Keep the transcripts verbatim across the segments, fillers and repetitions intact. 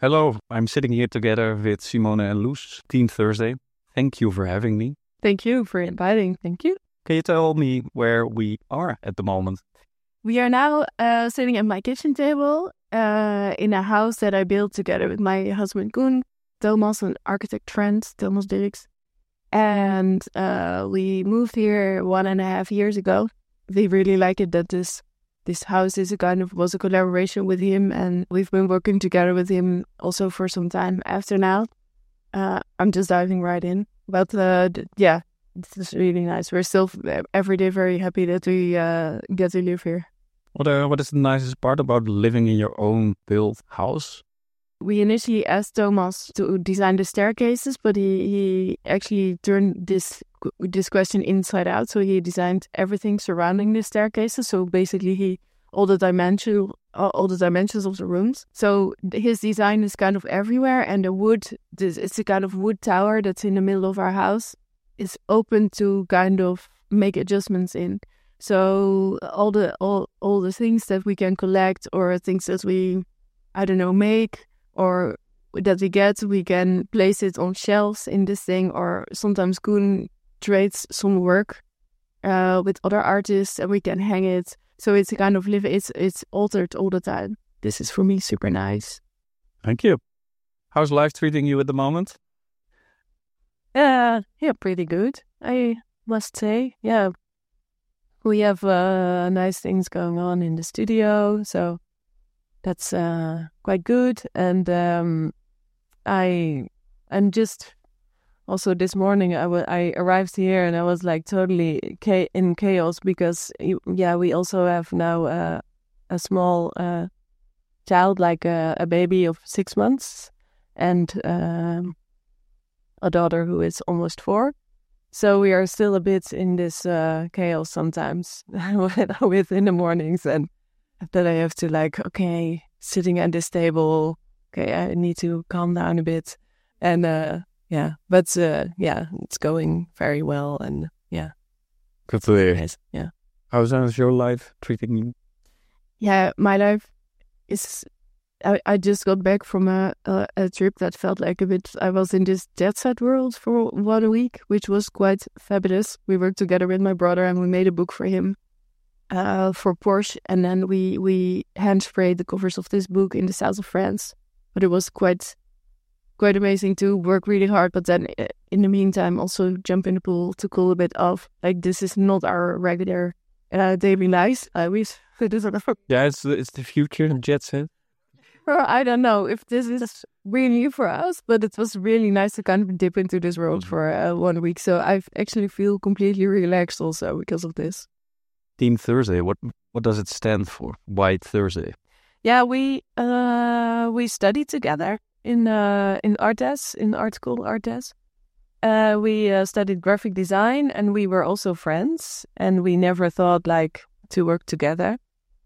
Hello, I'm sitting here together with Simone and Loes, Team Thursday. Thank you for having me. Thank you for inviting. Thank you. Can you tell me where we are at the moment? We are now uh, sitting at my kitchen table uh, in a house that I built together with my husband Koen, Thomas, and architect friend Thomas Dirks. And uh, we moved here one and a half years ago. We really like it that this this house is a kind of was a collaboration with him, and we've been working together with him also for some time after now. Uh, I'm just diving right in, but uh, d- yeah, this is really nice. We're still every day very happy that we uh, get to live here. What, uh, what is the nicest part about living in your own built house? We initially asked Thomas to design the staircases, but he, he actually turned this this question inside out. So he designed everything surrounding the staircases. So basically, he all the dimension all the dimensions of the rooms. So his design is kind of everywhere, and the wood this it's a kind of wood tower that's in the middle of our house. It's open to kind of make adjustments in. So all the all all the things that we can collect or things that we I don't know make. Or that we get, we can place it on shelves in this thing, or sometimes Koen trades some work uh, with other artists and we can hang it. So it's a kind of live, it's it's altered all the time. This is for me super nice. Thank you. How's life treating you at the moment? Uh, yeah, pretty good, I must say. Yeah, we have uh, nice things going on in the studio, so that's uh, quite good. And um, I, and just also this morning I, w- I arrived here and I was like totally cha- in chaos because, yeah, we also have now uh, a small uh, child, like a, a baby of six months and um, a daughter who is almost four. So we are still a bit in this uh, chaos sometimes with in the mornings, and that I have to like, okay, sitting at this table, okay, I need to calm down a bit. And uh, yeah, but uh, yeah, it's going very well. And yeah. Good to hear. Yes, yeah. How's your life treating you? Yeah, my life is, I, I just got back from a, a, a trip that felt like a bit, I was in this jet set world for one week, which was quite fabulous. We worked together with my brother and we made a book for him. Uh, for Porsche, and then we we hand sprayed the covers of this book in the south of France. But it was quite quite amazing to work really hard. But then uh, in the meantime, also jump in the pool to cool a bit off. Like this is not our regular uh, daily lives. I wish it is. Yeah, it's it's the future jet set. I don't know if this is really for us, but it was really nice to kind of dip into this world for uh, one week. So I actually feel completely relaxed also because of this. Team Thursday, what what does it stand for? Why Thursday? Yeah, we uh, we studied together in uh, in Artes, in art school Artes. Uh, we uh, studied graphic design, and we were also friends. And we never thought like to work together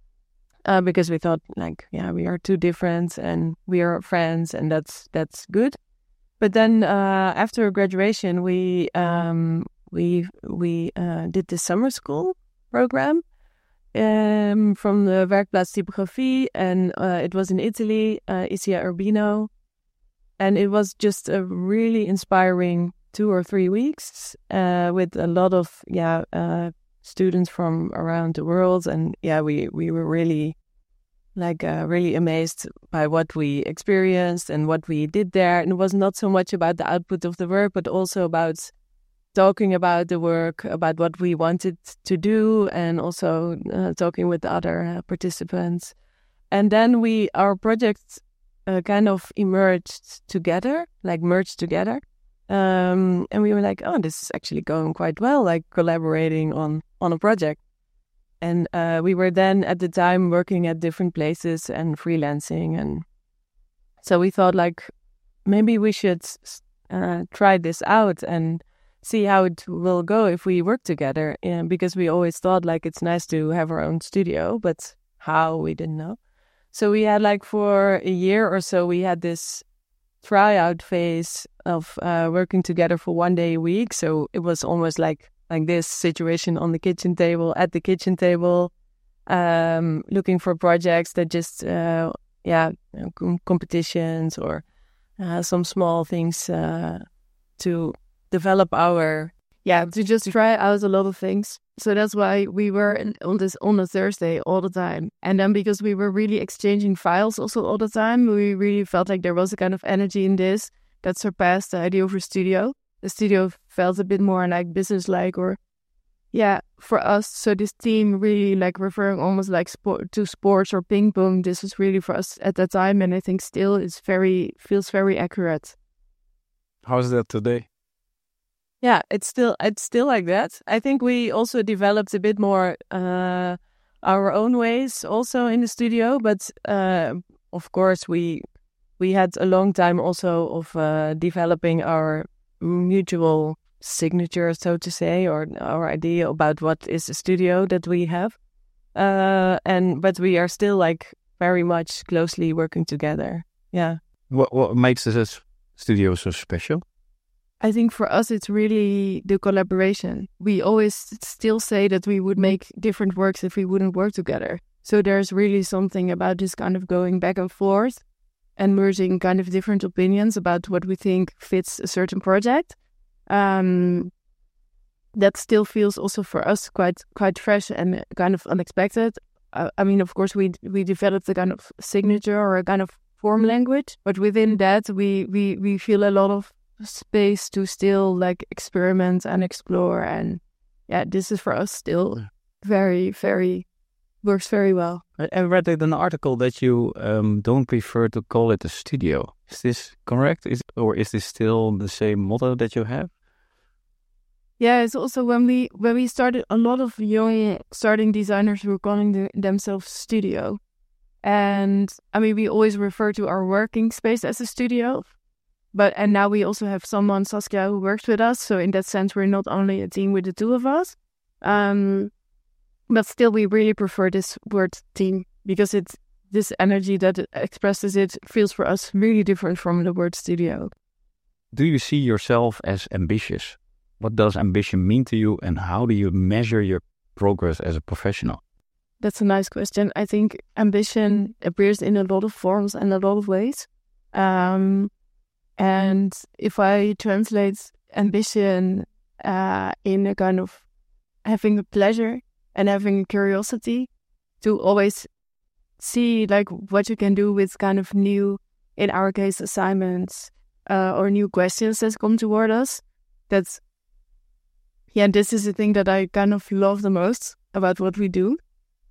uh, because we thought like, yeah, we are too different, and we are friends, and that's that's good. But then uh, after graduation, we um, we we uh, did the summer school program um, from the Werkplaats Typografie, and uh, it was in Italy, uh, Icia Urbino, and it was just a really inspiring two or three weeks uh, with a lot of yeah uh, students from around the world, and yeah we we were really like uh, really amazed by what we experienced and what we did there. And it was not so much about the output of the work, but also about talking about the work, about what we wanted to do, and also uh, talking with other uh, participants. And then we, our project uh, kind of emerged together, like merged together. Um, and we were like, oh, this is actually going quite well, like collaborating on, on a project. And uh, we were then at the time working at different places and freelancing. And so we thought like, maybe we should uh, try this out and see how it will go if we work together. And because we always thought like it's nice to have our own studio, but how, we didn't know. So we had like for a year or so, we had this tryout phase of uh, working together for one day a week. So it was almost like like this situation on the kitchen table, at the kitchen table, um, looking for projects that just uh, yeah, you know, com- competitions or uh, some small things uh, to develop our, yeah, to just try out a lot of things. So that's why we were in, on this on a Thursday all the time. And then because we were really exchanging files also all the time, we really felt like there was a kind of energy in this that surpassed the idea of a studio. The studio felt a bit more like business-like, or yeah, for us. So this team really like referring almost like sport to sports or ping pong. This was really for us at that time, and I think still it's very feels very accurate. How is that today? Yeah, it's still it's still like that. I think we also developed a bit more uh, our own ways also in the studio, but uh, of course we we had a long time also of uh, developing our mutual signature, so to say, or our idea about what is a studio that we have. Uh, and but we are still like very much closely working together. Yeah. What what makes this studio so special? I think for us, it's really the collaboration. We always still say that we would make different works if we wouldn't work together. So there's really something about this kind of going back and forth and merging kind of different opinions about what we think fits a certain project. Um, that still feels also for us quite quite fresh and kind of unexpected. Uh, I mean, of course, we we developed a kind of signature or a kind of form language, but within that, we we we feel a lot of space to still like experiment and explore, and yeah, this is for us still very very works very well. I read in an article that you um, don't prefer to call it a studio. Is this correct? Is or is this still the same motto that you have? Yeah, it's also when we when we started, a lot of young starting designers were calling the, themselves studio, and I mean we always refer to our working space as a studio. But and now we also have someone, Saskia, who works with us. So in that sense, we're not only a team with the two of us, um, but still we really prefer this word team because it's this energy that it expresses it feels for us really different from the word studio. Do you see yourself as ambitious? What does ambition mean to you, and how do you measure your progress as a professional? That's a nice question. I think ambition appears in a lot of forms and a lot of ways. Um, And if I translate ambition uh, in a kind of having a pleasure and having a curiosity to always see like what you can do with kind of new, in our case, assignments uh, or new questions that come toward us, that's, yeah, this is the thing that I kind of love the most about what we do.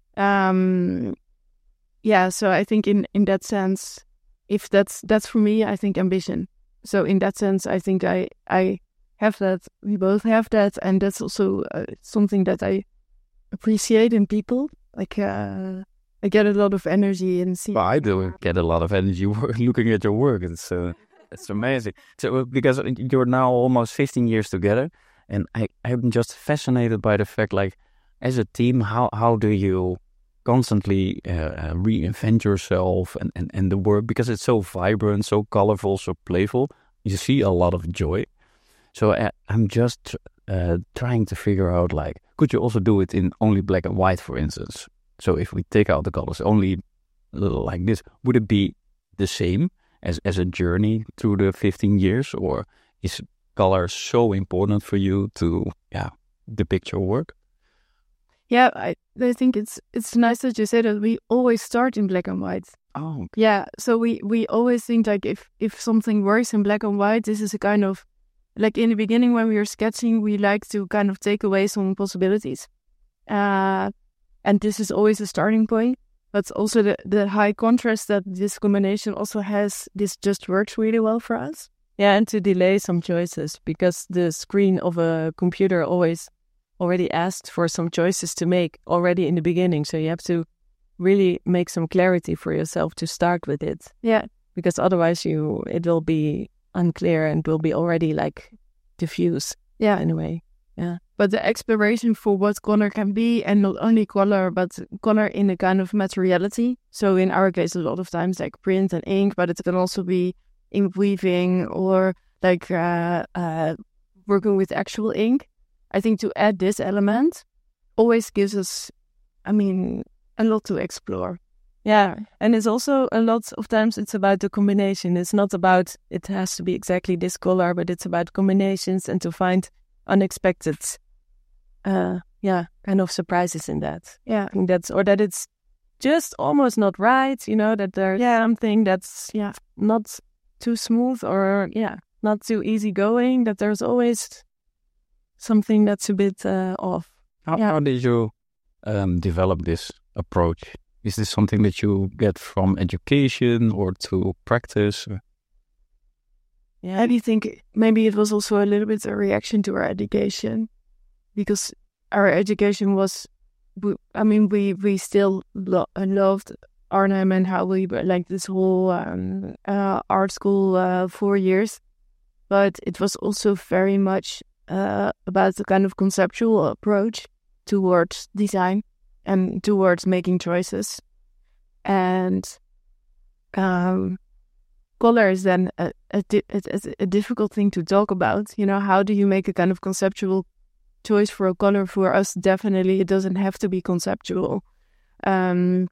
Um, yeah, so I think in, in that sense, if that's that's for me, I think ambition. So in that sense, I think I I have that. We both have that, and that's also uh, something that I appreciate in people. Like uh, I get a lot of energy in seeing. Well, I do get a lot of energy looking at your work. It's uh, it's amazing. So because you're now almost fifteen years together, and I I'm just fascinated by the fact, like, as a team, how how do you constantly uh, reinvent yourself and, and, and the work, because it's so vibrant, so colorful, so playful. You see a lot of joy. So I, I'm just uh, trying to figure out, like, could you also do it in only black and white, for instance? So if we take out the colors, only a little like this, would it be the same as, as a journey through the fifteen years? Or is color so important for you to yeah depict your work? Yeah, I, I think it's it's nice that you say that. We always start in black and white. Oh, okay. Yeah. So we, we always think like if, if something works in black and white, this is a kind of, like in the beginning when we were sketching, we like to kind of take away some possibilities. Uh, and this is always a starting point. But also the, the high contrast that this combination also has, this just works really well for us. Yeah, and to delay some choices, because the screen of a computer always already asked for some choices to make already in the beginning. So you have to really make some clarity for yourself to start with it. Yeah. Because otherwise you it will be unclear and will be already like diffuse. Yeah. In a way. Yeah. But the exploration for what color can be, and not only color, but color in a kind of materiality. So in our case, a lot of times like print and ink, but it can also be ink weaving or like uh, uh, working with actual ink. I think to add this element always gives us, I mean, a lot to explore. Yeah, and it's also a lot of times it's about the combination. It's not about it has to be exactly this color, but it's about combinations and to find unexpected, uh, yeah, kind of surprises in that. Yeah. I think that's or that it's just almost not right. You know that there's Yeah. something that's Yeah. not too smooth or yeah, not too easygoing. That there's always something that's a bit uh, off. How, Yeah. how did you um, develop this approach? Is this something that you get from education or to practice? Yeah, I do think maybe it was also a little bit a reaction to our education, because our education was, we, I mean, we we still lo- loved Arnhem and how we were like this whole um, uh, art school uh, four years, but it was also very much uh, about the kind of conceptual approach towards design and towards making choices, and um. color is then a, a, di- a, a difficult thing to talk about. You know, how do you make a kind of conceptual choice for a color? For us, definitely, it doesn't have to be conceptual. Um,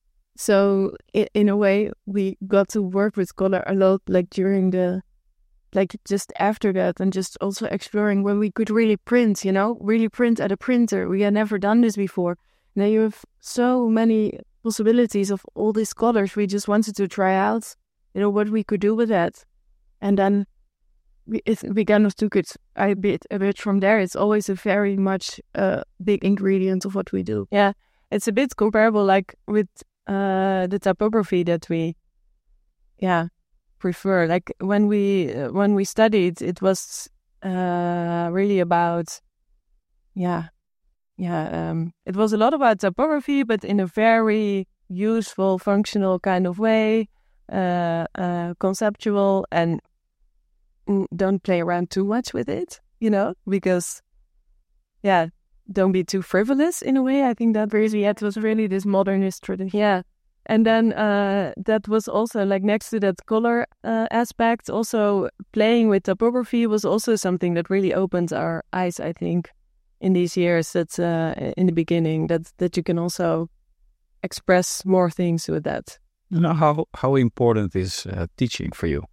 so i- in a way, we got to work with color a lot, like during the, like just after that, and just also exploring when we could really print. You know, really print at a printer. We had never done this before. Now you have so many possibilities of all these colors. We just wanted to try out, you know, what we could do with that. And then we, it, we kind of took it a bit, a bit from there. It's always a very much uh, big ingredient of what we do. yeah, it's a bit comparable, like with uh, the typography that we, yeah, prefer. Like when we uh, when we studied, it was uh, really about, yeah, yeah, um, it was a lot about typography, but in a very useful, functional kind of way. Uh, uh, conceptual and mm, don't play around too much with it, you know, because, yeah, don't be too frivolous in a way. I think that really, it was really this modernist tradition. Yeah. And then uh, that was also like next to that color uh, aspect, also playing with typography was also something that really opened our eyes, I think, in these years that uh, in the beginning, that, that you can also express more things with that. You know, how, how important is uh, teaching for you?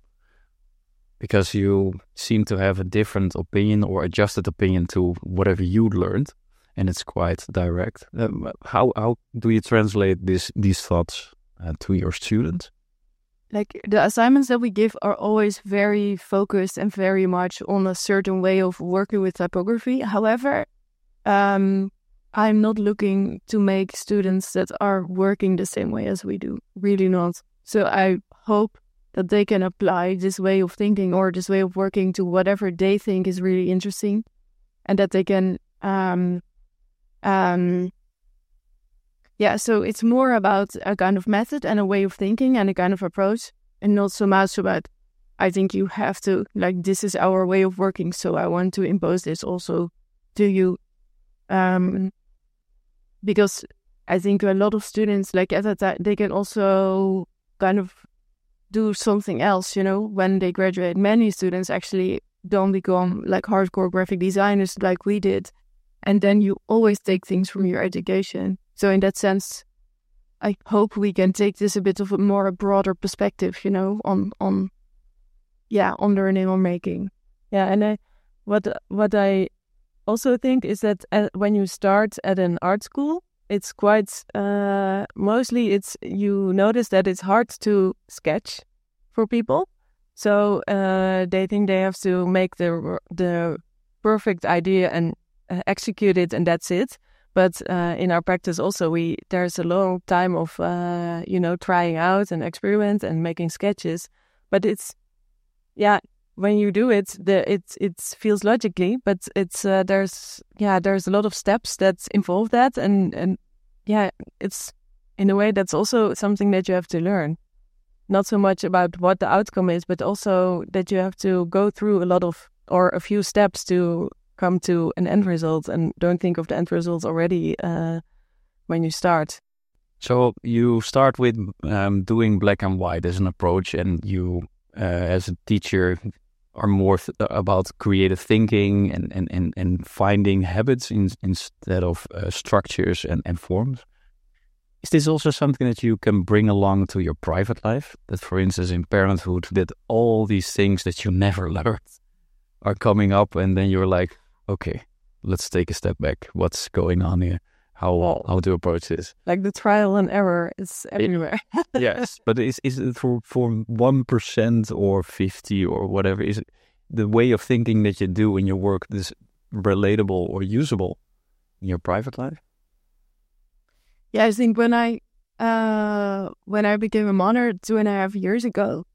Because you seem to have a different opinion or adjusted opinion to whatever you learned, and it's quite direct. Um, how how do you translate this these thoughts uh, to your students? Like the assignments that we give are always very focused and very much on a certain way of working with typography. However, um, I'm not looking to make students that are working the same way as we do. Really not. So I hope that they can apply this way of thinking or this way of working to whatever they think is really interesting, and that they can, um, um, yeah. So it's more about a kind of method and a way of thinking and a kind of approach, and not so much about, I think you have to, like, this is our way of working, so I want to impose this also to you. Um, Because I think a lot of students, like at that time, they can also kind of do something else, you know, when they graduate. Many students actually don't become like hardcore graphic designers like we did. And then you always take things from your education. So in that sense, I hope we can take this a bit of a more broader perspective, you know, on, on yeah, on learning or making. Yeah, and I, what what I also think is that uh, when you start at an art school, it's quite uh, mostly it's you notice that it's hard to sketch for people. So uh, they think they have to make the the perfect idea and uh, execute it, and that's it. But uh, in our practice, also we there's a long time of uh, you know trying out and experiment and making sketches. But it's yeah. When you do it, the it it feels logically, but it's uh, there's yeah there's a lot of steps that involve that, and and yeah, it's in a way that's also something that you have to learn. Not so much about what the outcome is, but also that you have to go through a lot of or a few steps to come to an end result, and don't think of the end result already uh, when you start. So you start with um, doing black and white as an approach, and you, uh, as a teacher, are more th- about creative thinking and, and, and, and finding habits in, instead of uh, structures and, and forms. Is this also something that you can bring along to your private life? That, for instance, in parenthood, that all these things that you never learned are coming up, and then you're like, okay, let's take a step back. What's going on here? How how to approach this? Like the trial and error is everywhere. Yes, but is is it for for one percent or fifty or whatever? Is it the way of thinking that you do in your work this relatable or usable in your private life? Yeah, I think when I uh, when I became a mother two and a half years ago,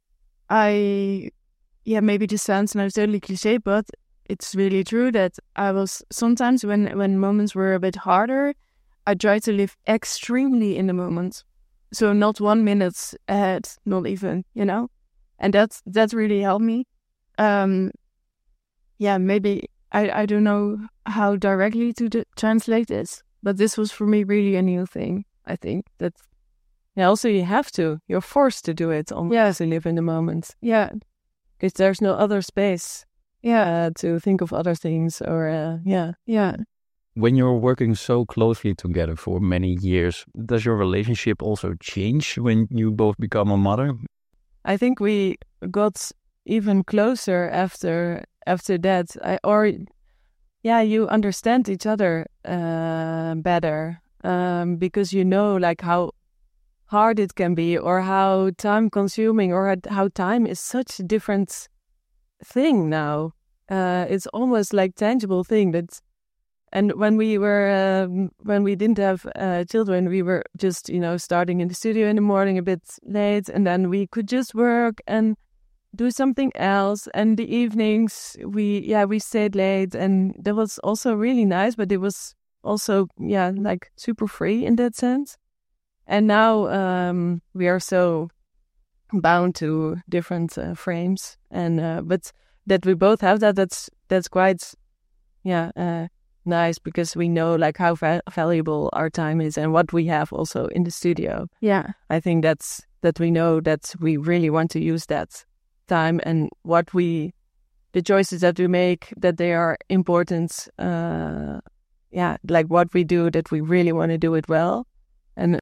I yeah maybe this sounds now totally cliche, but it's really true that I was sometimes when when moments were a bit harder, I try to live extremely in the moment, so not one minute ahead, not even, you know, and that's that really helped me. Um, yeah, maybe I I don't know how directly to d- translate this. But this was for me really a new thing, I think. That yeah, also you have to. You're forced to do it almost Yeah. to live in the moment. Yeah. Because there's no other space Yeah. uh, to think of other things or, uh, yeah. Yeah. When you're working so closely together for many years, does your relationship also change when you both become a mother? I think we got even closer after after that. I or yeah, you understand each other uh, better um, because you know like how hard it can be or how time consuming or how time is such a different thing now. Uh, it's almost like tangible thing that. And when we were um, when we didn't have uh, children, we were just you know starting in the studio in the morning a bit late, and then we could just work and do something else. And the evenings we yeah we stayed late, and that was also really nice. But it was also yeah like super free in that sense. And now um, we are so bound to different uh, frames, and uh, but that we both have that that's that's quite yeah. Uh, nice because we know like how va- valuable our time is and what we have also in the studio. Yeah. I think that's that we know that we really want to use that time and what we the choices that we make, that they are important. Uh yeah, like what we do, that we really want to do it well. And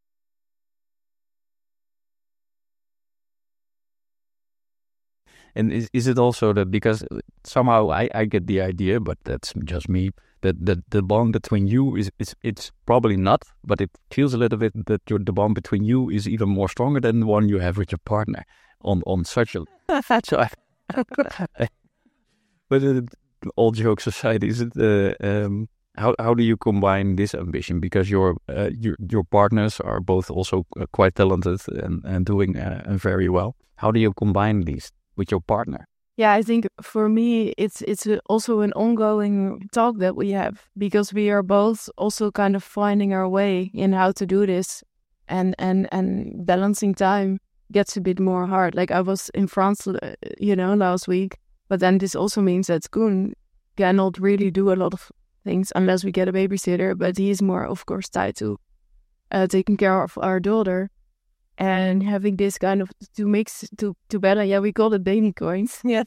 And is, is it also that because somehow I, I get the idea, but that's just me, that, that the bond between you is, is it's probably not, but it feels a little bit that your, the bond between you is even more stronger than the one you have with your partner on, on such a... so I, but uh, all jokes aside, is it uh, um, how how do you combine this ambition? Because your uh, your your partners are both also uh, quite talented and, and doing uh, very well. How do you combine these with your partner? Yeah, I think for me, it's it's also an ongoing talk that we have, because we are both also kind of finding our way in how to do this, and and and balancing time gets a bit more hard. Like I was in France, uh, you know, last week, but then this also means that Koen cannot really do a lot of things unless we get a babysitter, but he is more, of course, tied to uh, taking care of our daughter. And having this kind of to mix to to better, yeah, we call it baby coins. yeah,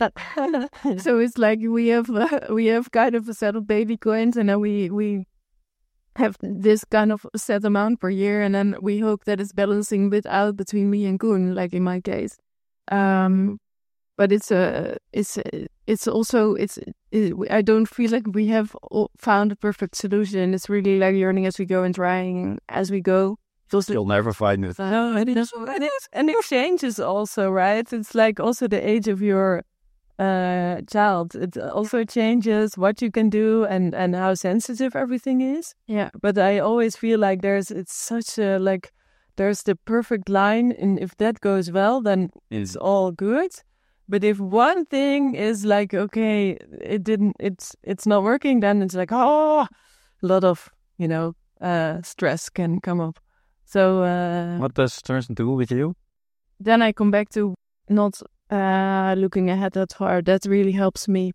So it's like we have uh, we have kind of a set of baby coins, and then we we have this kind of set amount per year, and then we hope that it's balancing a bit out between me and Koen, like in my case. Um, but it's a it's a, it's also it's it, I don't feel like we have all found a perfect solution. It's really like learning as we go and trying as we go. You'll never find it. No, it is, it is, and it changes also, right? It's like also the age of your uh, child. It also changes what you can do and, and how sensitive everything is. Yeah. But I always feel like there's it's such a like there's the perfect line, and if that goes well, then it's all good. But if one thing is like okay, it didn't, it's it's not working, then it's like oh, a lot of you know uh, stress can come up. So uh, what does stress do with you? Then I come back to not uh, looking ahead that far. That really helps me.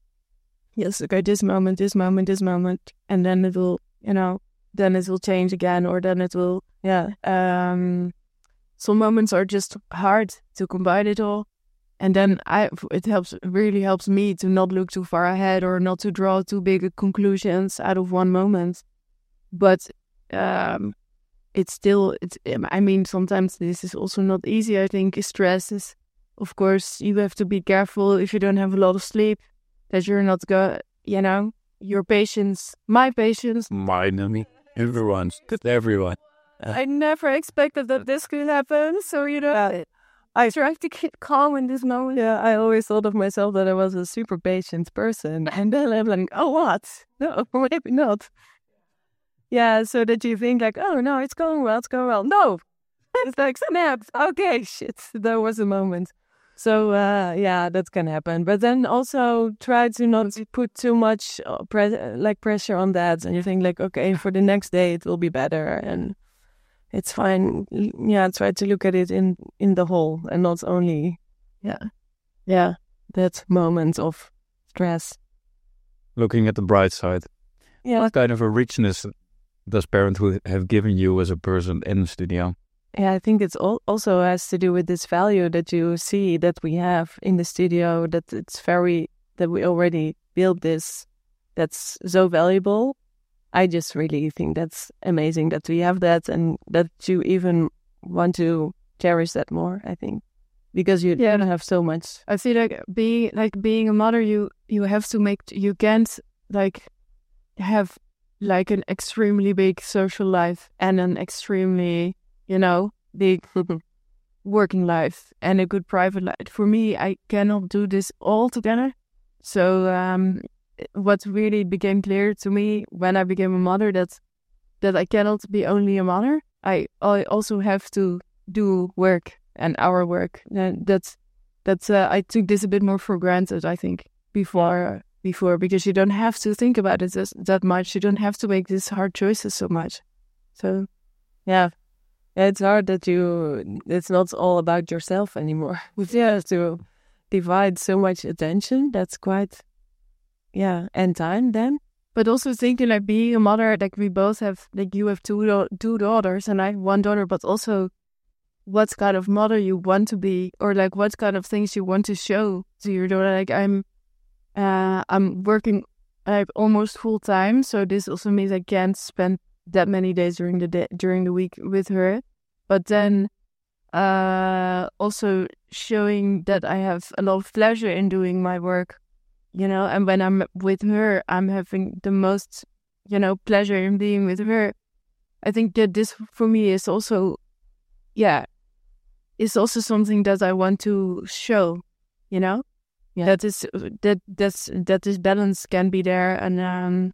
Yes, okay, this moment, this moment, this moment, and then it will, you know, then it will change again, or then it will, yeah. Um, some moments are just hard to combine it all, and then I, it helps, really helps me to not look too far ahead or not to draw too big conclusions out of one moment, but. Um, it's still, it's, I mean, sometimes this is also not easy. I think stress is, of course, you have to be careful if you don't have a lot of sleep, that you're not go, you know, your patience, my patience. Mine, I mean, everyone's, everyone. I never expected that this could happen. So, you know, yeah. I try to keep calm in this moment. Yeah, I always thought of myself that I was a super patient person. And then I'm like, oh, what? No, maybe not. Yeah, so that you think like, oh, no, it's going well, it's going well. No, it's like, snapped. Okay, shit, there was a moment. So, uh, yeah, that can happen. But then also try to not put too much uh, pre- like pressure on that. And you think like, okay, for the next day it will be better. And it's fine. Yeah, try to look at it in, in the whole and not only, yeah, yeah, that moment of stress. Looking at the bright side. Yeah. What kind of a richness does parenthood have given you as a person in the studio? Yeah, I think it's all also has to do with this value that you see that we have in the studio, that it's very, that we already built this, that's so valuable. I just really think that's amazing that we have that and that you even want to cherish that more, I think, because you Yeah. don't have so much. I feel like being like being a mother, you you have to make, you can't like have like an extremely big social life and an extremely, you know, big working life and a good private life. For me, I cannot do this all together. So um, what really became clear to me when I became a mother, that that I cannot be only a mother. I I also have to do work and our work. And that's that's uh, I took this a bit more for granted, I think, before before because you don't have to think about it as, that much. You don't have to make these hard choices so much. So Yeah. It's hard that you, it's not all about yourself anymore. You have to divide so much attention. That's quite, yeah, and time then. But also thinking like being a mother, like we both have, like you have two da- two daughters and I have one daughter, but also what kind of mother you want to be, or like what kind of things you want to show to your daughter. Like I'm, uh, I'm working like almost full time, so this also means I can't spend that many days during the day, during the week with her. But then, uh, also showing that I have a lot of pleasure in doing my work. You know, and when I'm with her, I'm having the most, you know, pleasure in being with her. I think that this for me is also, yeah, it's also something that I want to show, you know, yeah. that is, that, that's, that this balance can be there. And, um,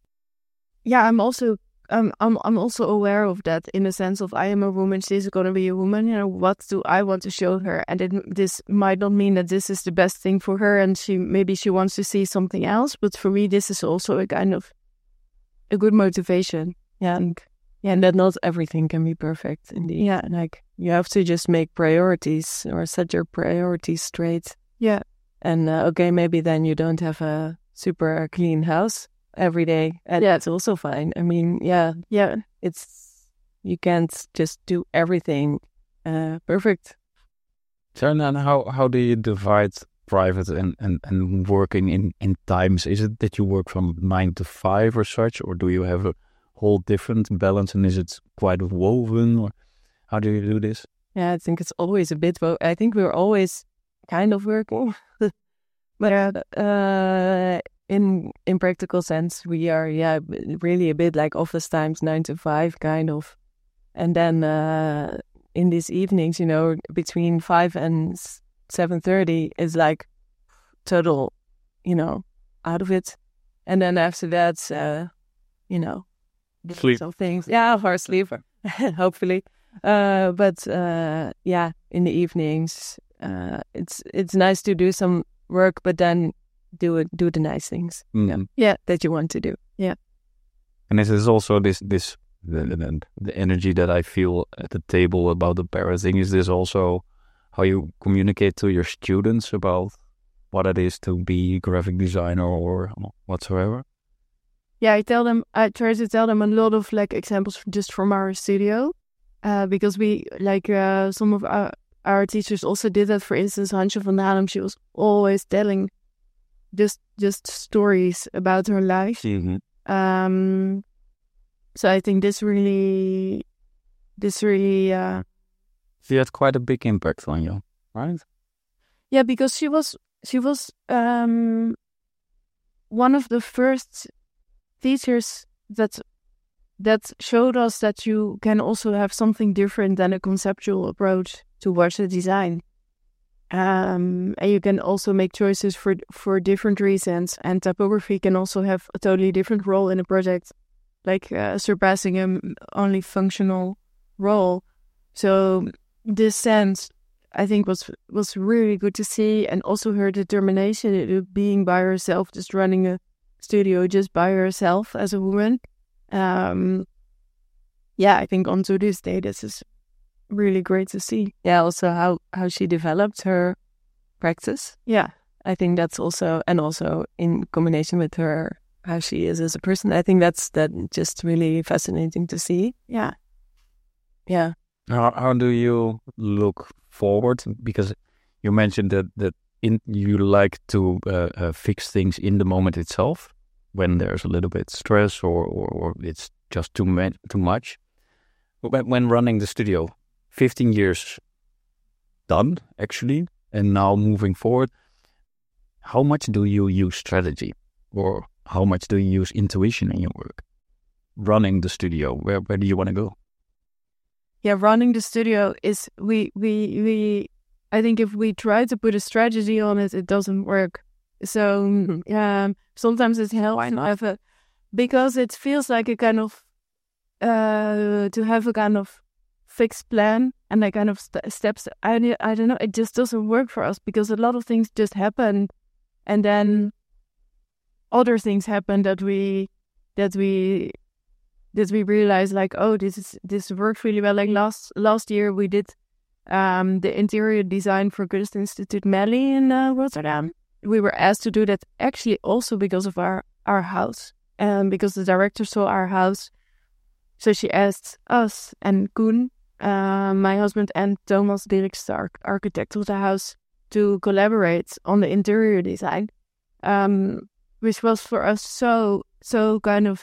yeah, I'm also, um, I'm, I'm also aware of that in the sense of I am a woman, she's going to be a woman, you know, what do I want to show her? And it, this might not mean that this is the best thing for her and she, maybe she wants to see something else, but for me, this is also a kind of a good motivation. Yeah. And, yeah, and that not everything can be perfect indeed. Yeah. Like you have to just make priorities or set your priorities straight. Yeah. And uh, okay, maybe then you don't have a super clean house every day, and yeah, it's also fine. I mean, yeah, yeah, it's, you can't just do everything uh, perfect. So then how, how do you divide private and, and, and working in, in times? Is it that you work from nine to five or such, or do you have a whole different balance, and is it quite woven, or how do you do this? Yeah, I think it's always a bit, wo- I think we're always kind of working, but uh, in in practical sense, we are, yeah, really a bit like office times, nine to five, kind of. And then uh, in these evenings, you know, between five and seven thirty is like total, you know, out of it. And then after that, uh, you know, Sleep. some things. Yeah, or sleep, hopefully. Uh, but uh, yeah, in the evenings, uh, it's it's nice to do some work, but then do it, do the nice things, Mm. yeah, yeah, that you want to do. Yeah. And this is also this this the, the, the energy that I feel at the table about the parenting. Is this also how you communicate to your students about what it is to be a graphic designer or whatsoever? Yeah, I tell them, I try to tell them a lot of like examples just from our studio, uh, because we like uh, some of our, our teachers also did that. For instance, Hansje van Dalem, she was always telling just just stories about her life. Mm-hmm. Um, so I think this really, this really, uh, She had quite a big impact on you, right? yeah, because she was she was um, one of the first teachers that that showed us that you can also have something different than a conceptual approach towards the design. Um, and you can also make choices for for different reasons, and typography can also have a totally different role in a project, like uh, surpassing a m- only functional role. So this sense, I think, was was really good to see, and also her determination in being by herself, just running a studio just by herself as a woman. Um, yeah, I think onto this day, this is really great to see. Yeah, also how, how she developed her practice. Yeah. I think that's also, and also in combination with her, how she is as a person, I think that's that just really fascinating to see. Yeah. Yeah. How, how do you look forward? Because you mentioned that, that in, you like to uh, uh, fix things in the moment itself when there's a little bit stress or, or, or it's just too, ma- too much. When, when running the studio, fifteen years done, actually, and now moving forward, how much do you use strategy or how much do you use intuition in your work? Running the studio, where, where do you want to go? Yeah, running the studio is, we, we, we, I think if we try to put a strategy on it, it doesn't work. So um, sometimes it helps to have a, because it feels like a kind of, uh, to have a kind of fixed plan and that kind of st- steps. I, I don't know, it just doesn't work for us because a lot of things just happen and then other things happen that we, that we, that we realize like, oh, this is, this worked really well. Like last, last year we did um, the interior design for Kunstinstituut Melly in uh, Rotterdam. We were asked to do that actually also because of our, our house, and because the director saw our house. So she asked us and Koen, uh, my husband, and Thomas Dirks, the arch- architect of the house, to collaborate on the interior design, um, which was for us so, so kind of,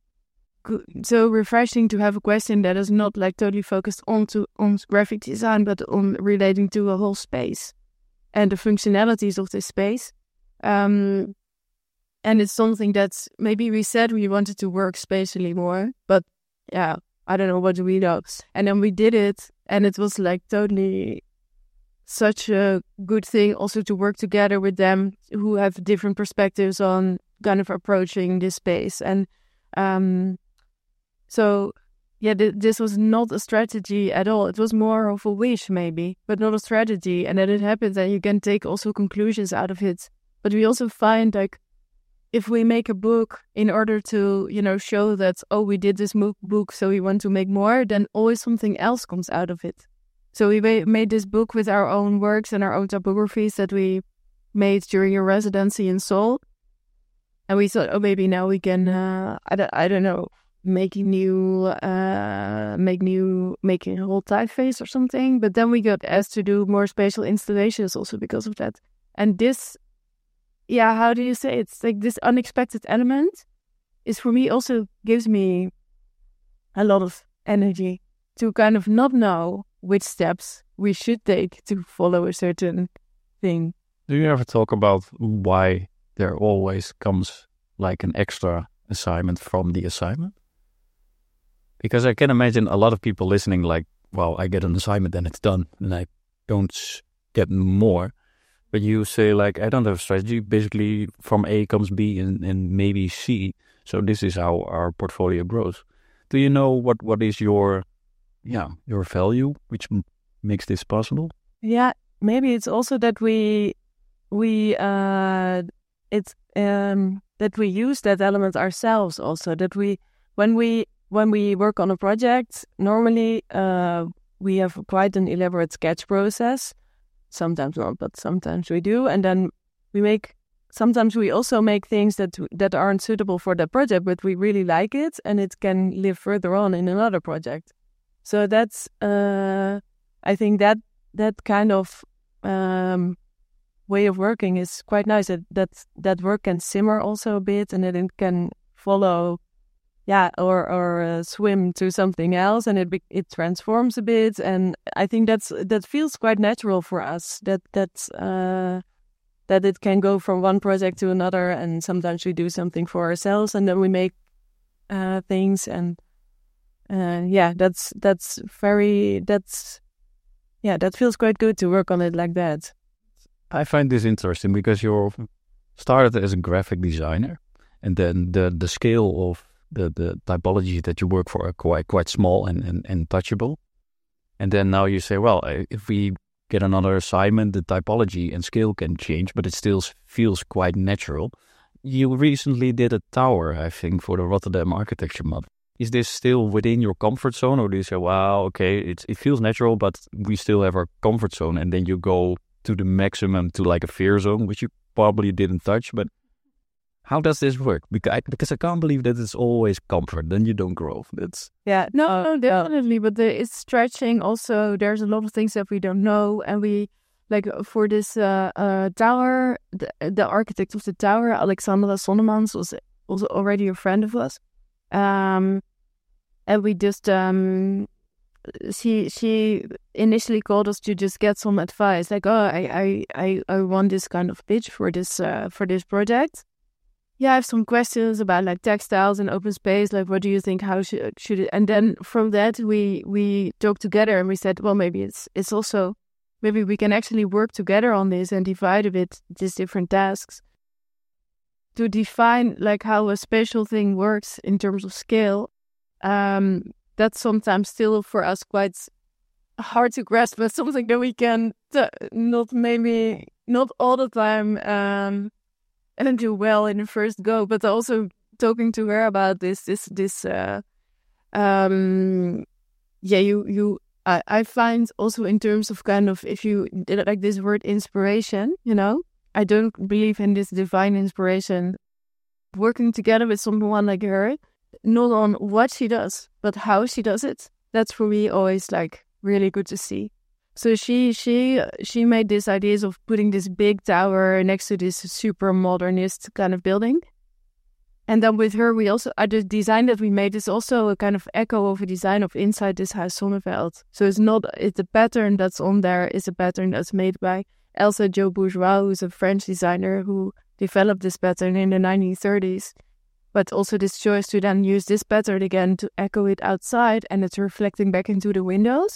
go- so refreshing to have a question that is not like totally focused on to, on graphic design, but on relating to a whole space and the functionalities of this space. Um, and it's something that's, maybe we said we wanted to work spatially more, but yeah, I don't know, what do we know? And then we did it, and it was like totally such a good thing also to work together with them who have different perspectives on kind of approaching this space. And um, so, yeah, th- this was not a strategy at all. It was more of a wish maybe, but not a strategy. And then it happens and you can take also conclusions out of it. But we also find like, if we make a book in order to, you know, show that, oh, we did this mo- book, so we want to make more, then always something else comes out of it. So we ma- made this book with our own works and our own typographies that we made during a residency in Seoul. And we thought, oh, maybe now we can, uh, I, don't, I don't know, make new, uh, make new, making a whole typeface or something. But then we got asked to do more spatial installations also because of that. And this, yeah, how do you say it? It's like this unexpected element is for me also gives me a lot of energy to kind of not know which steps we should take to follow a certain thing. Do you ever talk about why there always comes like an extra assignment from the assignment? Because I can imagine a lot of people listening like, well, I get an assignment and it's done and I don't get more. But you say like, I don't have a strategy. Basically from A comes B and, and maybe C. So this is how our portfolio grows. Do you know what, what is your, yeah, your value, which m- makes this possible? Yeah, maybe it's also that we, we, uh, it's, um, that we use that element ourselves also, that we, when we, when we work on a project, normally, uh, we have quite an elaborate sketch process. Sometimes not, but sometimes we do. And then we make, sometimes we also make things that that aren't suitable for that project, but we really like it and it can live further on in another project. So that's, uh, I think that that kind of um, way of working is quite nice. That, that that work can simmer also a bit and then it can follow yeah, or or uh, swim to something else, and it be- it transforms a bit. And I think that's that feels quite natural for us. That that's uh, that it can go from one project to another, and sometimes we do something for ourselves, and then we make uh, things. And uh, yeah, that's that's very that's yeah, that feels quite good to work on it like that. I find this interesting because you started as a graphic designer, and then the the scale of the, the typologies that you work for are quite quite small and, and, and touchable. And then now you say, well, if we get another assignment, the typology and scale can change, but it still feels quite natural. You recently did a tower, I think, for the Rotterdam Architecture Month. Is this still within your comfort zone, or do you say, wow, okay, it, it feels natural, but we still have our comfort zone, and then you go to the maximum, to like a fear zone, which you probably didn't touch, but how does this work? Because I, because I can't believe that it's always comfort, then you don't grow. That's Yeah, No, uh, no, definitely. But the, it's stretching. Also, there's a lot of things that we don't know, and we like for this uh, uh, tower. The, the architect of the tower, Alexandra Sonnemans, was also already a friend of us. Um, and we just um, she she initially called us to just get some advice, like, oh, I I I, I want this kind of pitch for this uh, for this project. Yeah, I have some questions about like textiles and open space. Like, what do you think? How should should it? And then from that, we we talked together and we said, well, maybe it's it's also maybe we can actually work together on this and divide a bit these different tasks to define like how a spatial thing works in terms of scale. Um, that's sometimes still for us quite hard to grasp, but something that we can t- not maybe not all the time. Um, And do well in the first go, but also talking to her about this, this, this. Uh, um, yeah, you, you. I, I find also in terms of kind of if you like this word inspiration, you know, I don't believe in this divine inspiration. Working together with someone like her, not on what she does, but how she does it. That's for me always like really good to see. So she she she made these ideas of putting this big tower next to this super modernist kind of building. And then with her, we also, uh, the design that we made is also a kind of echo of a design of inside this house Sonneveld. So it's not, it's the pattern that's on there is a pattern that's made by Elsa Jo Bourgeois, who's a French designer who developed this pattern in the nineteen thirties. But also this choice to then use this pattern again to echo it outside, and it's reflecting back into the windows.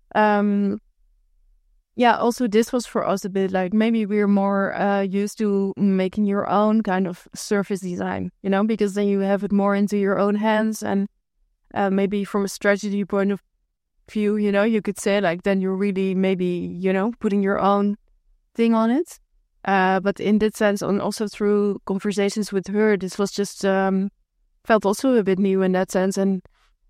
Um, Yeah, also this was for us a bit like maybe we're more uh, used to making your own kind of surface design, you know, because then you have it more into your own hands, and uh, maybe from a strategy point of view, you know, you could say like then you're really maybe, you know, putting your own thing on it. Uh, but in that sense, and also through conversations with her, this was just um, felt also a bit new in that sense. And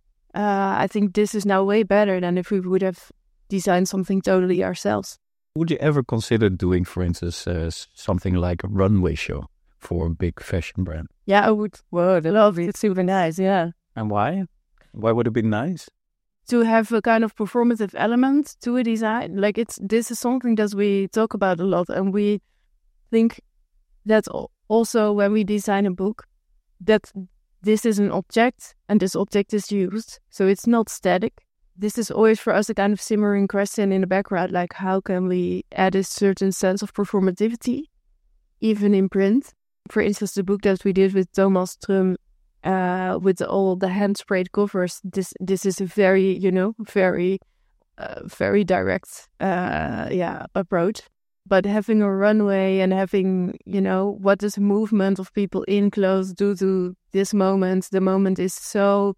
uh, I think this is now way better than if we would have design something totally ourselves. Would you ever consider doing, for instance, uh, something like a runway show for a big fashion brand? Yeah, I would. Whoa, I love it. It's super nice, yeah. And why? Why would it be nice? To have a kind of performative element to a design. Like it's this is something that we talk about a lot, and we think that also when we design a book, that this is an object and this object is used. So it's not static. This is always for us a kind of simmering question in the background, like how can we add a certain sense of performativity, even in print? For instance, the book that we did with Thomas Trum, uh, with all the hand-sprayed covers, this this is a very, you know, very, uh, very direct, uh, yeah, approach. But having a runway and having, you know, what does movement of people in clothes do to this moment? The moment is so...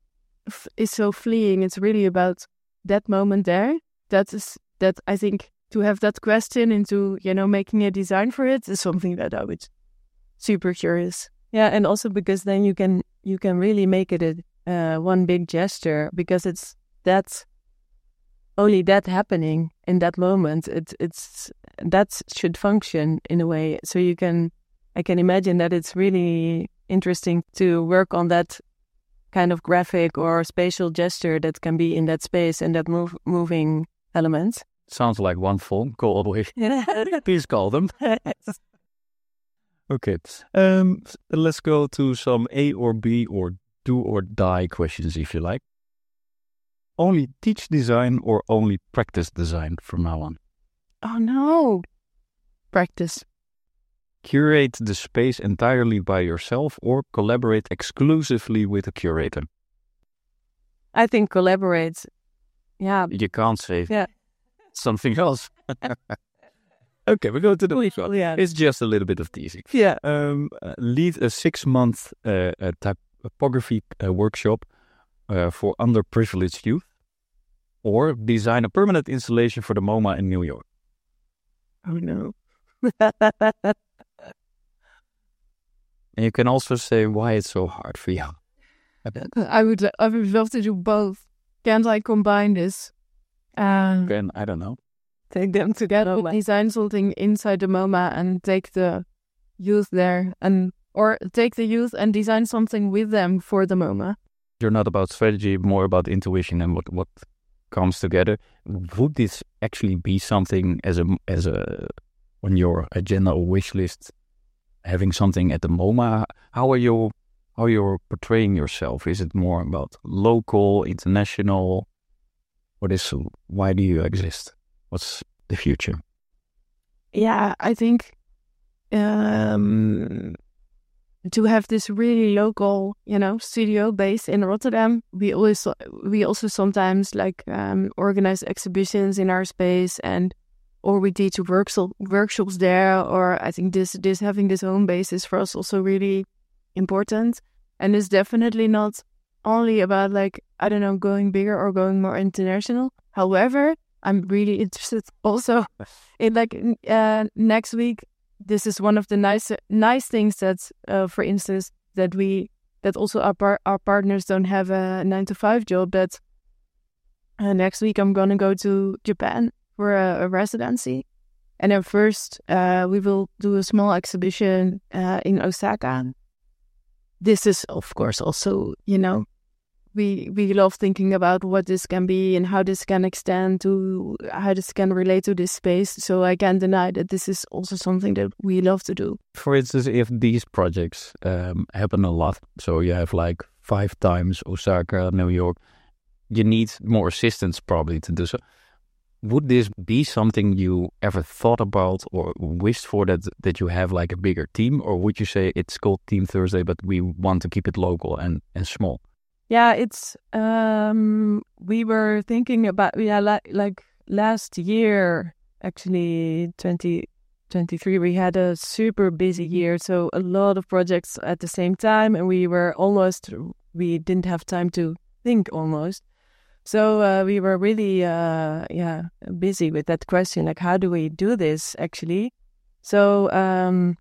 is so fleeing. It's really about that moment there. That is that I think to have that question into, you know, making a design for it is something that I would super curious. Yeah, and also because then you can you can really make it a uh, one big gesture, because it's that's only that happening in that moment. It's it's that should function in a way. So you can I can imagine that it's really interesting to work on that kind of graphic or spatial gesture that can be in that space and that move, moving element. Sounds like one phone call away. Please call them. Okay. Um, let's go to some A or B or do or die questions, if you like. Only teach design or only practice design from now on? Oh no. Practice. Curate the space entirely by yourself or collaborate exclusively with a curator? I think collaborate. Yeah. You can't say Yeah. something else. Okay, we go to the next one. Yeah. It's just a little bit of teasing. Yeah. Um, uh, lead a six-month uh, uh, typography uh, workshop uh, for underprivileged youth, or design a permanent installation for the MoMA in New York. Oh no. And you can also say why it's so hard for you. I would I would love to do both. Can't I combine this? Um, Again, I don't know. Take them together. Design something inside the MoMA and take the youth there, and or take the youth and design something with them for the MoMA. You're not about strategy, more about intuition and what, what comes together. Would this actually be something as a as a on your agenda or wish list? Having something at the MoMA, how are you how you're portraying yourself? Is it more about local, international? What is why do you exist? What's the future? Yeah, I think um, to have this really local, you know, studio based in Rotterdam. We always we also sometimes like um, organize exhibitions in our space, and or we teach workshop workshops there. Or I think this this having this home base is for us also really important, and it's definitely not only about like I don't know going bigger or going more international. However, I'm really interested also in like uh, next week. This is one of the nice nice things that, uh, for instance, that we that also our par- our partners don't have a nine to five job. That uh, next week I'm gonna go to Japan for a, a residency, and then first uh, we will do a small exhibition uh, in Osaka. This is of course also, you know, we we love thinking about what this can be and how this can extend to how this can relate to this space. So I can't deny that this is also something that we love to do. For instance, if these projects um, happen a lot, so you have like five times Osaka, New York, you need more assistance probably to do so. Would this be something you ever thought about or wished for, that that you have like a bigger team? Or would you say it's called Team Thursday, but we want to keep it local and, and small? Yeah, it's, um, we were thinking about, yeah, like, like last year, actually twenty twenty-three, we had a super busy year. So a lot of projects at the same time, and we were almost, we didn't have time to think almost. So uh, we were really, uh, yeah, busy with that question, like, how do we do this actually? So, um,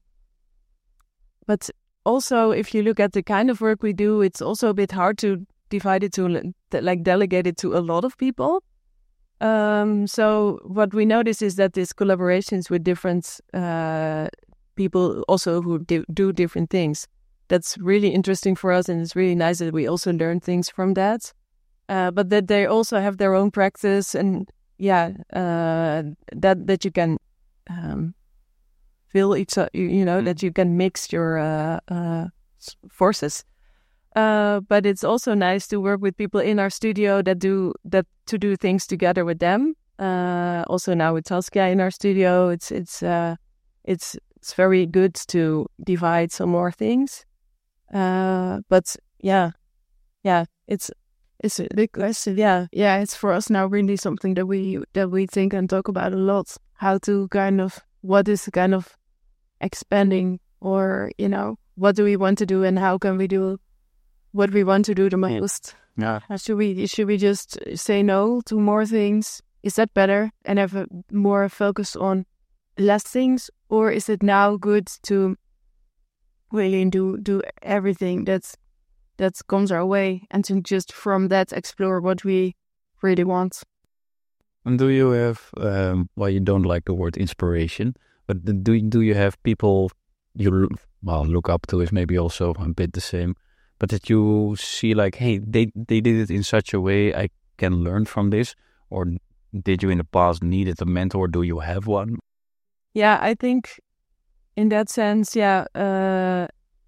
but also, if you look at the kind of work we do, it's also a bit hard to divide it to, like, delegate it to a lot of people. Um, so what we notice is that these collaborations with different uh, people also who do, do different things. That's really interesting for us, and it's really nice that we also learn things from that. Uh, but that they also have their own practice, and yeah, uh, that that you can um, feel each, you, you know, that you can mix your uh, uh, forces. Uh, but it's also nice to work with people in our studio that do that to do things together with them. Uh, also now with Saskia in our studio, it's it's uh, it's it's very good to divide some more things. Uh, but yeah, yeah, it's. It's a big question. Yeah, yeah. It's for us now really something that we that we think and talk about a lot. How to kind of what is kind of expanding, or you know, what do we want to do, and how can we do what we want to do the most? Yeah. Should we should we just say no to more things? Is that better and have a more focus on less things, or is it now good to really do do everything that's that comes our way, and to just from that explore what we really want? And do you have, um, well, you don't like the word inspiration, but do do you have people you well look up to? Is maybe also a bit the same, but that you see like, hey, they they did it in such a way I can learn from this, or did you in the past needed a mentor? Do you have one? Yeah, I think in that sense, yeah. Uh,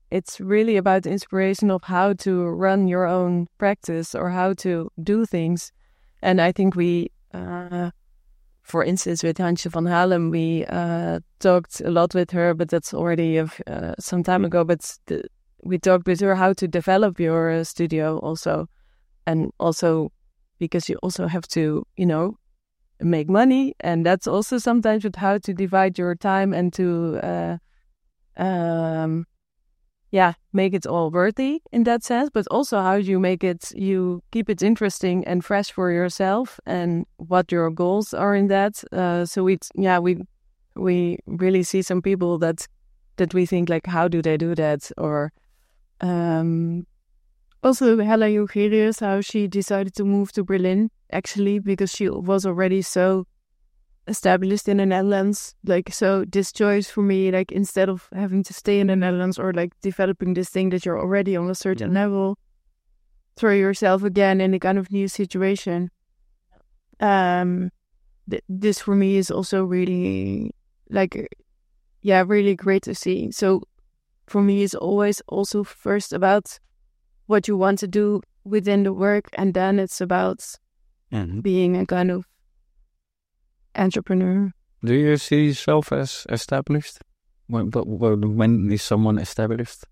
it's really about the inspiration of how to run your own practice or how to do things. And I think we, uh, for instance, with Hansje van Halen, we uh, talked a lot with her, but that's already a, uh, some time ago. But the, we talked with her how to develop your uh, studio also. And also because you also have to, you know, make money. And that's also sometimes with how to divide your time and to, uh, um, yeah, make it all worthy in that sense. But also how you make it, you keep it interesting and fresh for yourself and what your goals are in that. Uh, so we, yeah, we we really see some people that that we think like, how do they do that? Or um, also Hella Jongerius, how she decided to move to Berlin, actually, because she was already so established in the Netherlands. Like, so this choice for me, like, instead of having to stay in the Netherlands or like developing this thing that you're already on a certain level, throw yourself again in a kind of new situation. Um, th- this for me is also really like, yeah, really great to see. So for me, it's always also first about what you want to do within the work, and then it's about mm-hmm. being a kind of entrepreneur. Do you see yourself as established? When, when is someone established?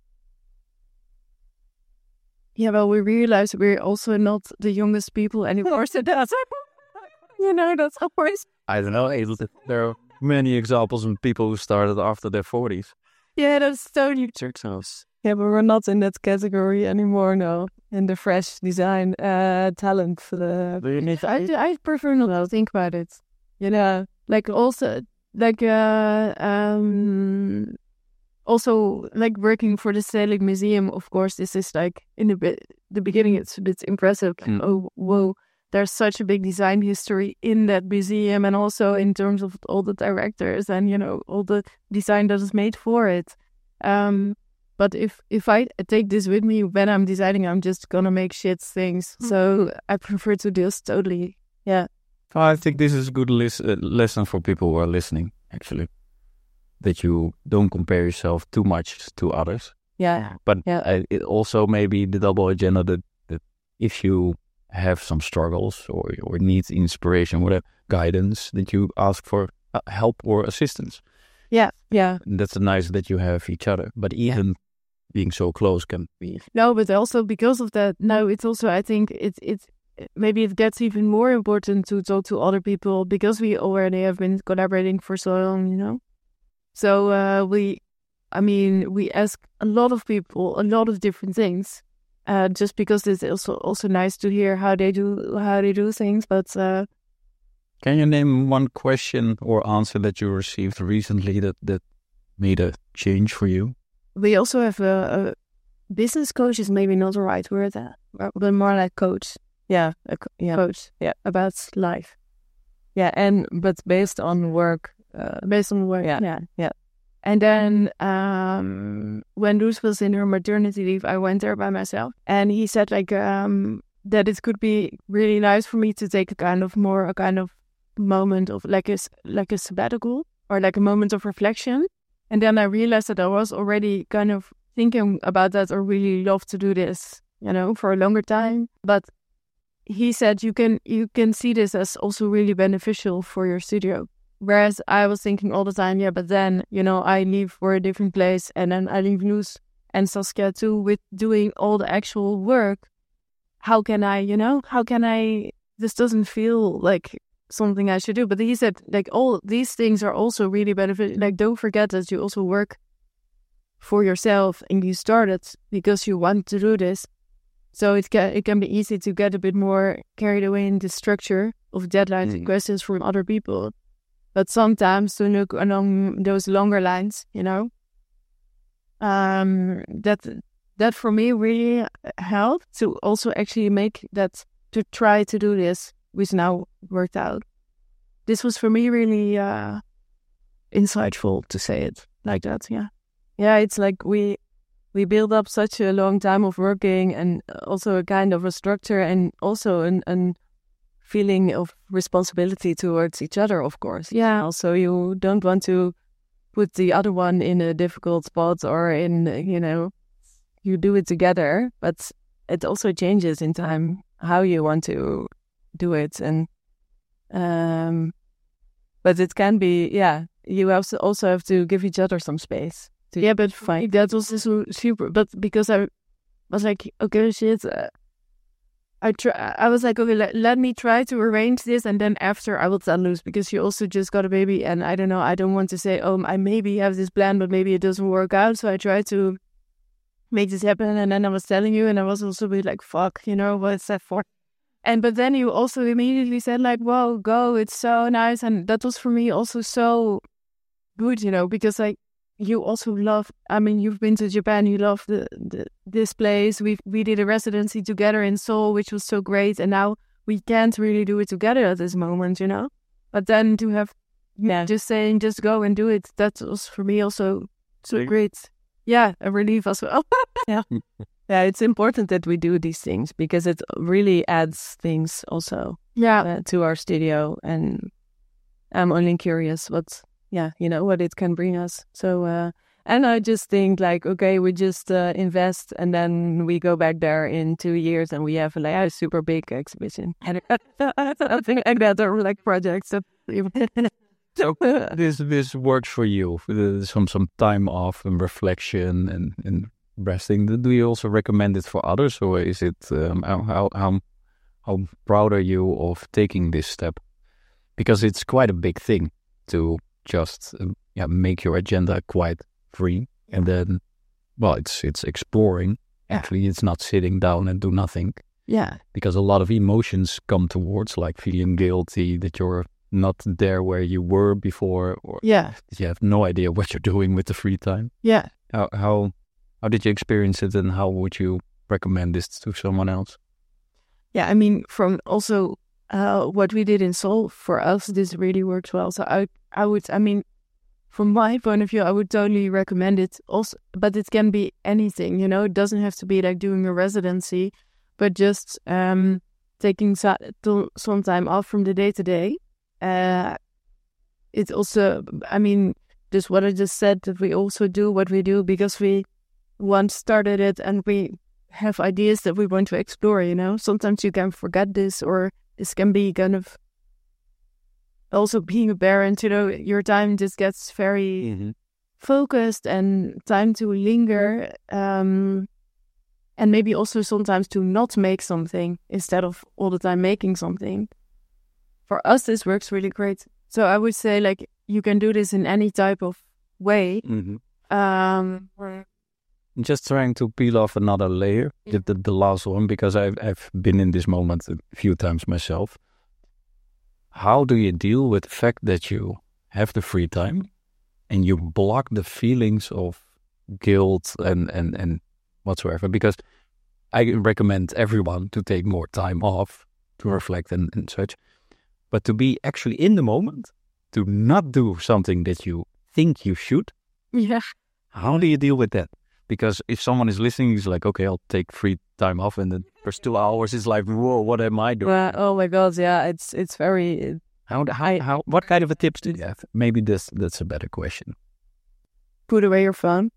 Yeah, well, we realize we're also not the youngest people anymore, so that's, you know, that's of course. I don't know. There are many examples of people who started after their forties. Yeah, that's totally true. Yeah, but we're not in that category anymore, no. In the fresh design uh, talent. Uh, Do you need I, I prefer not to think about it. You know, like also, like, uh, um, also, like working for the Stedelijk Museum, of course, this is like, in the, be- the beginning, it's a bit impressive. Mm. Oh, whoa, there's such a big design history in that museum, and also in terms of all the directors and, you know, all the design that is made for it. Um, but if, if I take this with me when I'm designing, I'm just gonna make shit things. Mm. So I prefer to just totally, yeah. I think this is a good lis- uh, lesson for people who are listening, actually. That you don't compare yourself too much to others. Yeah. But yeah. Uh, it also maybe the double agenda that, that if you have some struggles or, or need inspiration, whatever, guidance, that you ask for uh, help or assistance. Yeah, yeah. And that's nice that you have each other. But even being so close can be... No, but also because of that, no, it's also, I think, it's... it's maybe it gets even more important to talk to other people because we already have been collaborating for so long, you know? So uh, we, I mean, we ask a lot of people, a lot of different things, uh, just because it's also also nice to hear how they do how they do things. But uh, can you name one question or answer that you received recently that, that made a change for you? We also have a, a business coach is maybe not the right word, uh, but more like coach. Yeah, a co- yeah, coach. Yeah, about life. Yeah, and but based on work, uh, based on work. Yeah, yeah, yeah. And then um, when Ruth was in her maternity leave, I went there by myself, and he said like um, that it could be really nice for me to take a kind of more a kind of moment of like a like a sabbatical or like a moment of reflection. And then I realized that I was already kind of thinking about that or really love to do this, you know, for a longer time, but. He said you can you can see this as also really beneficial for your studio. Whereas I was thinking all the time, yeah, but then, you know, I leave for a different place and then I leave Loes and Saskia too with doing all the actual work. How can I, you know, how can I, this doesn't feel like something I should do. But he said, like, all these things are also really beneficial. Like, don't forget that you also work for yourself and you started because you want to do this. So it can it can be easy to get a bit more carried away in the structure of deadlines mm. and questions from other people. But sometimes to look along those longer lines, you know, um, that that for me really helped to also actually make that, to try to do this, which now worked out. This was for me really uh, insightful, to say it like that, yeah. Yeah, it's like we... We build up such a long time of working and also a kind of a structure and also an, an feeling of responsibility towards each other, of course. Yeah. Also, you don't want to put the other one in a difficult spot or in, you know, you do it together, but it also changes in time how you want to do it. And um, but it can be, yeah, you have to also have to give each other some space. To yeah, but fine. That was so super. But because I was like, okay, shit. Uh, I try. I was like, okay, let, let me try to arrange this, and then after I will tell Loes, because you also just got a baby, and I don't know. I don't want to say, oh, I maybe have this plan, but maybe it doesn't work out. So I try to make this happen, and then I was telling you, and I was also a bit like, fuck, you know, what's that for? And but then you also immediately said like, whoa, go, it's so nice, and that was for me also so good, you know, because like. You also love, I mean, you've been to Japan, you love the, the this place. We we did a residency together in Seoul, which was so great. And now we can't really do it together at this moment, you know? But then to have, yeah, just saying, just go and do it, that was for me also so great. Yeah, a relief as well. yeah. yeah, it's important that we do these things because it really adds things also yeah. uh, to our studio. And I'm only curious what's, yeah, you know, what it can bring us. So, uh, and I just think like, okay, we just uh, invest and then we go back there in two years and we have like a super big exhibition. And something like that, or like projects. That so this this works for you, uh, some some time off and reflection and, and resting. Do you also recommend it for others, or is it, um, how, how, how proud are you of taking this step? Because it's quite a big thing to just um, yeah, make your agenda quite free, and then, well, it's it's exploring. Yeah. Actually, it's not sitting down and do nothing. Yeah, because a lot of emotions come towards, like feeling guilty that you're not there where you were before, or yeah, that you have no idea what you're doing with the free time. Yeah. How how how did you experience it, and how would you recommend this to someone else? Yeah, I mean, from also. Uh, what we did in Seoul, for us, this really works well. So I, I would, I mean, from my point of view, I would totally recommend it. Also, but it can be anything, you know. It doesn't have to be like doing a residency, but just um, taking so- to, some time off from the day to day. Uh, it's also, I mean, just what I just said, that we also do what we do because we once started it and we have ideas that we want to explore. You know, sometimes you can forget this, or this can be kind of also being a parent, you know, your time just gets very mm-hmm. focused and time to linger. Um, and maybe also sometimes to not make something instead of all the time making something. For us, this works really great. So I would say like you can do this in any type of way. Mm-hmm. Um, Just trying to peel off another layer, yeah. the, the last one, because I've, I've been in this moment a few times myself. How do you deal with the fact that you have the free time and you block the feelings of guilt and, and, and whatsoever? Because I recommend everyone to take more time off to reflect and, and such. But to be actually in the moment, to not do something that you think you should. Yeah. How do you deal with that? Because if someone is listening, he's like, okay, I'll take free time off. And then first two hours is like, whoa, what am I doing? Well, oh my God, yeah, it's it's very... How, how, how, what kind of a tips do you have? Maybe this that's a better question. Put away your phone.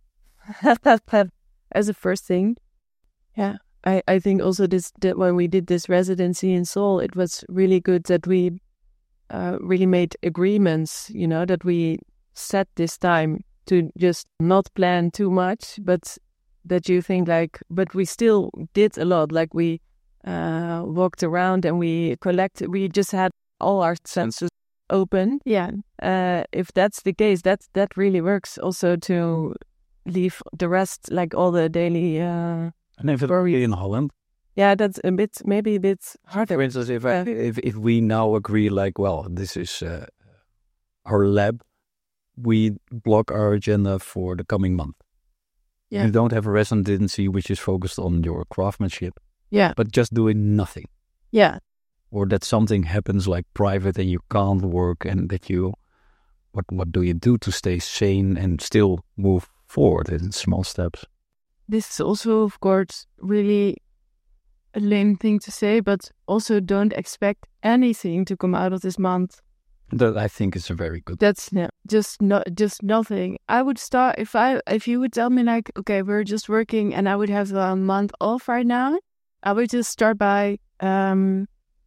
As a first thing. Yeah, I, I think also this that when we did this residency in Seoul, it was really good that we uh, really made agreements, you know, that we set this time to just not plan too much, but that you think like, but we still did a lot. Like we uh, walked around and we collected, we just had all our senses open. Yeah. Uh, if that's the case, that that really works also to leave the rest, like all the daily... Uh, and if it's in Holland? Yeah, that's a bit, maybe a bit harder. For instance, if, I, if, if we now agree like, well, this is uh, our lab, we block our agenda for the coming month. Yeah. You don't have a residency which is focused on your craftsmanship. Yeah. But just doing nothing. Yeah. Or that something happens like private and you can't work, and that you, what what do you do to stay sane and still move forward in small steps? This is also, of course, really a lame thing to say, but also don't expect anything to come out of this month. That I think is a very good. That's yeah, just not just nothing. I would start if I if you would tell me like, okay, we're just working and I would have a month off right now. I would just start by um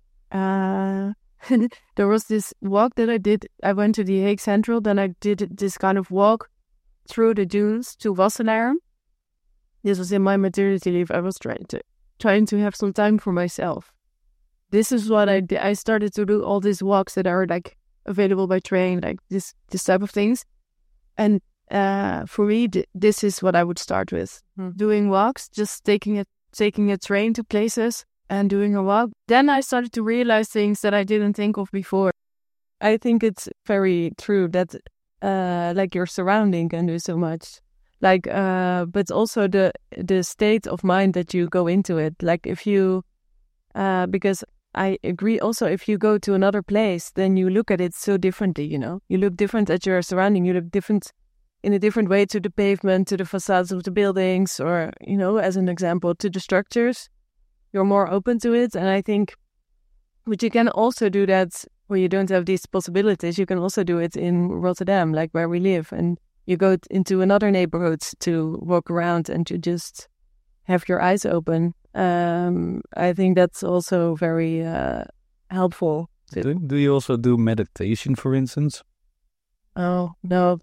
uh there was this walk that I did. I went to the Hague Central, then I did this kind of walk through the dunes to Wassenaar. This was in my maternity leave. I was trying to trying to have some time for myself. This is what I did. I started to do all these walks that are like available by train, like this this type of things. And uh, for me, th- this is what I would start with: Hmm. doing walks, just taking a taking a train to places and doing a walk. Then I started to realize things that I didn't think of before. I think it's very true that uh, like your surrounding can do so much. Like, uh, but also the the state of mind that you go into it. Like if you, uh, because I agree also, if you go to another place, then you look at it so differently, you know? You look different at your surrounding. You look different in a different way to the pavement, to the facades of the buildings, or, you know, as an example, to the structures. You're more open to it. And I think, but you can also do that where you don't have these possibilities. You can also do it in Rotterdam, like where we live. And you go t- into another neighborhood to walk around and to just have your eyes open. Um, I think that's also very uh, helpful. Do, do you also do meditation, for instance? Oh, no.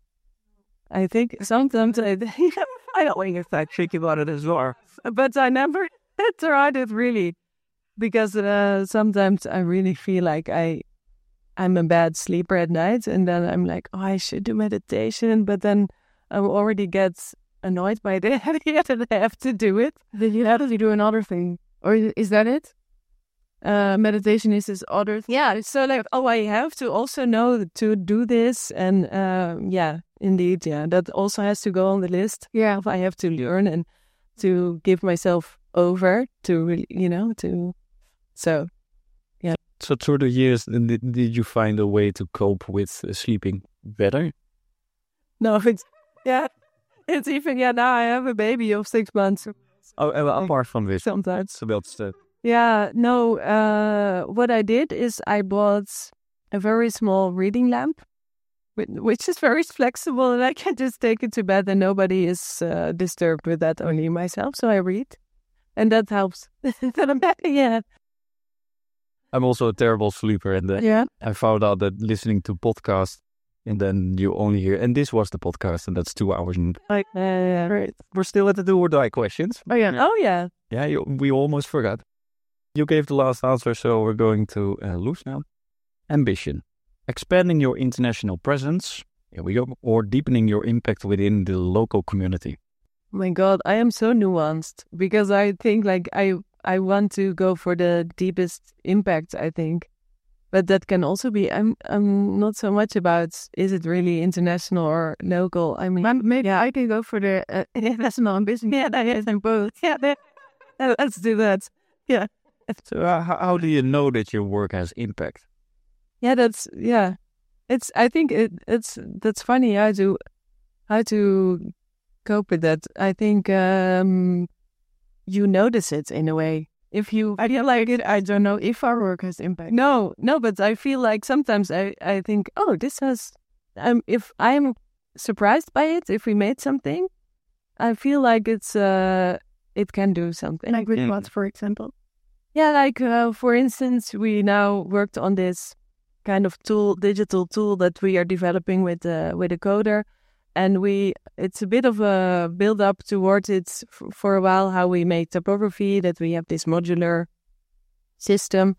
I think sometimes I, I don't think it's that tricky about it as well. But I never tried it really. Because uh, sometimes I really feel like I, I'm a bad sleeper at night. And then I'm like, oh, I should do meditation. But then I already get annoyed by the idea that I have to do it. Then you have to do another thing, or is is that it? Uh, meditation is this other thing. Yeah, so like, oh, I have to also know to do this. And uh, yeah, indeed, yeah, that also has to go on the list. Yeah, I have to learn and to give myself over to, really, you know, to, so, yeah. So through the years, did, did you find a way to cope with uh, sleeping better? No, it's, yeah, it's even, yeah, now I have a baby of six months. Oh, uh, apart from this. Sometimes. So that's uh, Yeah, no, uh, what I did is I bought a very small reading lamp, whi- which is very flexible, and I can just take it to bed and nobody is uh, disturbed with that, only myself. So I read, and that helps. Then I'm back again. I'm also a terrible sleeper, and uh, Yeah. I found out that listening to podcasts, and then you only hear, and this was the podcast, and that's two hours. And Like, uh, right. we're still at the do or die questions. Oh, yeah. Oh, yeah. Yeah, you, we almost forgot. You gave the last answer, so we're going to uh, lose now. Ambition. Expanding your international presence, here we go, or deepening your impact within the local community. Oh my God, I am so nuanced because I think like I I want to go for the deepest impact, I think. But that can also be, I'm I'm not so much about, is it really international or local? I mean, But maybe I can go for the uh, international ambition. yeah, that is both. Yeah, that, uh, let's do that. Yeah. So uh, how, how do you know that your work has impact? Yeah, that's, yeah. It's, I think it, it's, that's funny how to, how to cope with that. I think um, you notice it in a way. If you I feel like it. I don't know if our work has impact. No, no, but I feel like sometimes I, I think, oh, this has, um, if I'm surprised by it, if we made something, I feel like it's, uh, it can do something. Like with Mm. what, for example? Yeah, like, uh, for instance, we now worked on this kind of tool, digital tool that we are developing with, uh, with a coder. And we, it's a bit of a build up towards it f- for a while, how we make typography, that we have this modular system,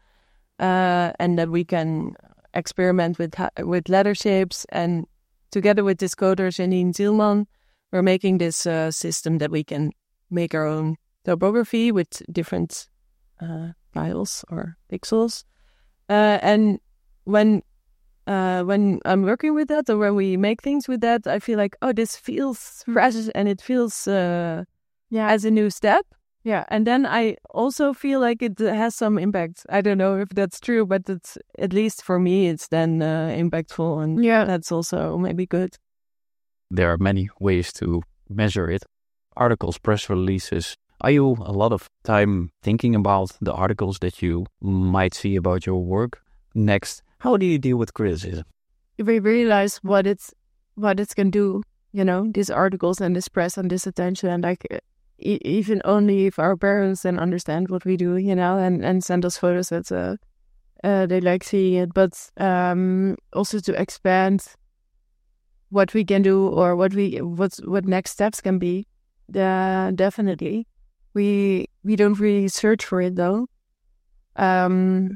uh, and that we can experiment with ha- with letter shapes. And together with this coder, Janine Zielman, we're making this uh, system that we can make our own typography with different uh, tiles or pixels. Uh, and when Uh, when I'm working with that or when we make things with that, I feel like, oh, this feels fresh and it feels uh, Yeah. as a new step. Yeah. And then I also feel like it has some impact. I don't know if that's true, but it's, at least for me, it's then uh, impactful, and Yeah. that's also maybe good. There are many ways to measure it. Articles, press releases. Are you a lot of time thinking about the articles that you might see about your work? Next, How do you deal with criticism? We realize what it's what it's can do. You know, these articles and this press and this attention, and like e- even only if our parents then understand what we do, you know, and, and send us photos that uh, uh, they like seeing it, but um, also to expand what we can do or what we what what next steps can be. Uh, definitely, we we don't really search for it though. Um,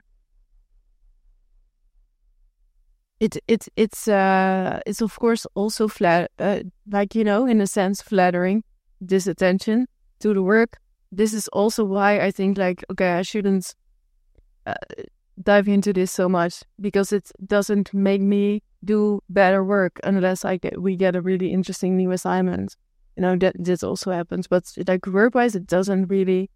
It it it's uh it's of course also flat uh, like you know in a sense flattering this attention to the work. This is also why I think like okay I shouldn't uh, dive into this so much, because it doesn't make me do better work unless I get we get a really interesting new assignment. You know that this also happens, but like work wise it doesn't really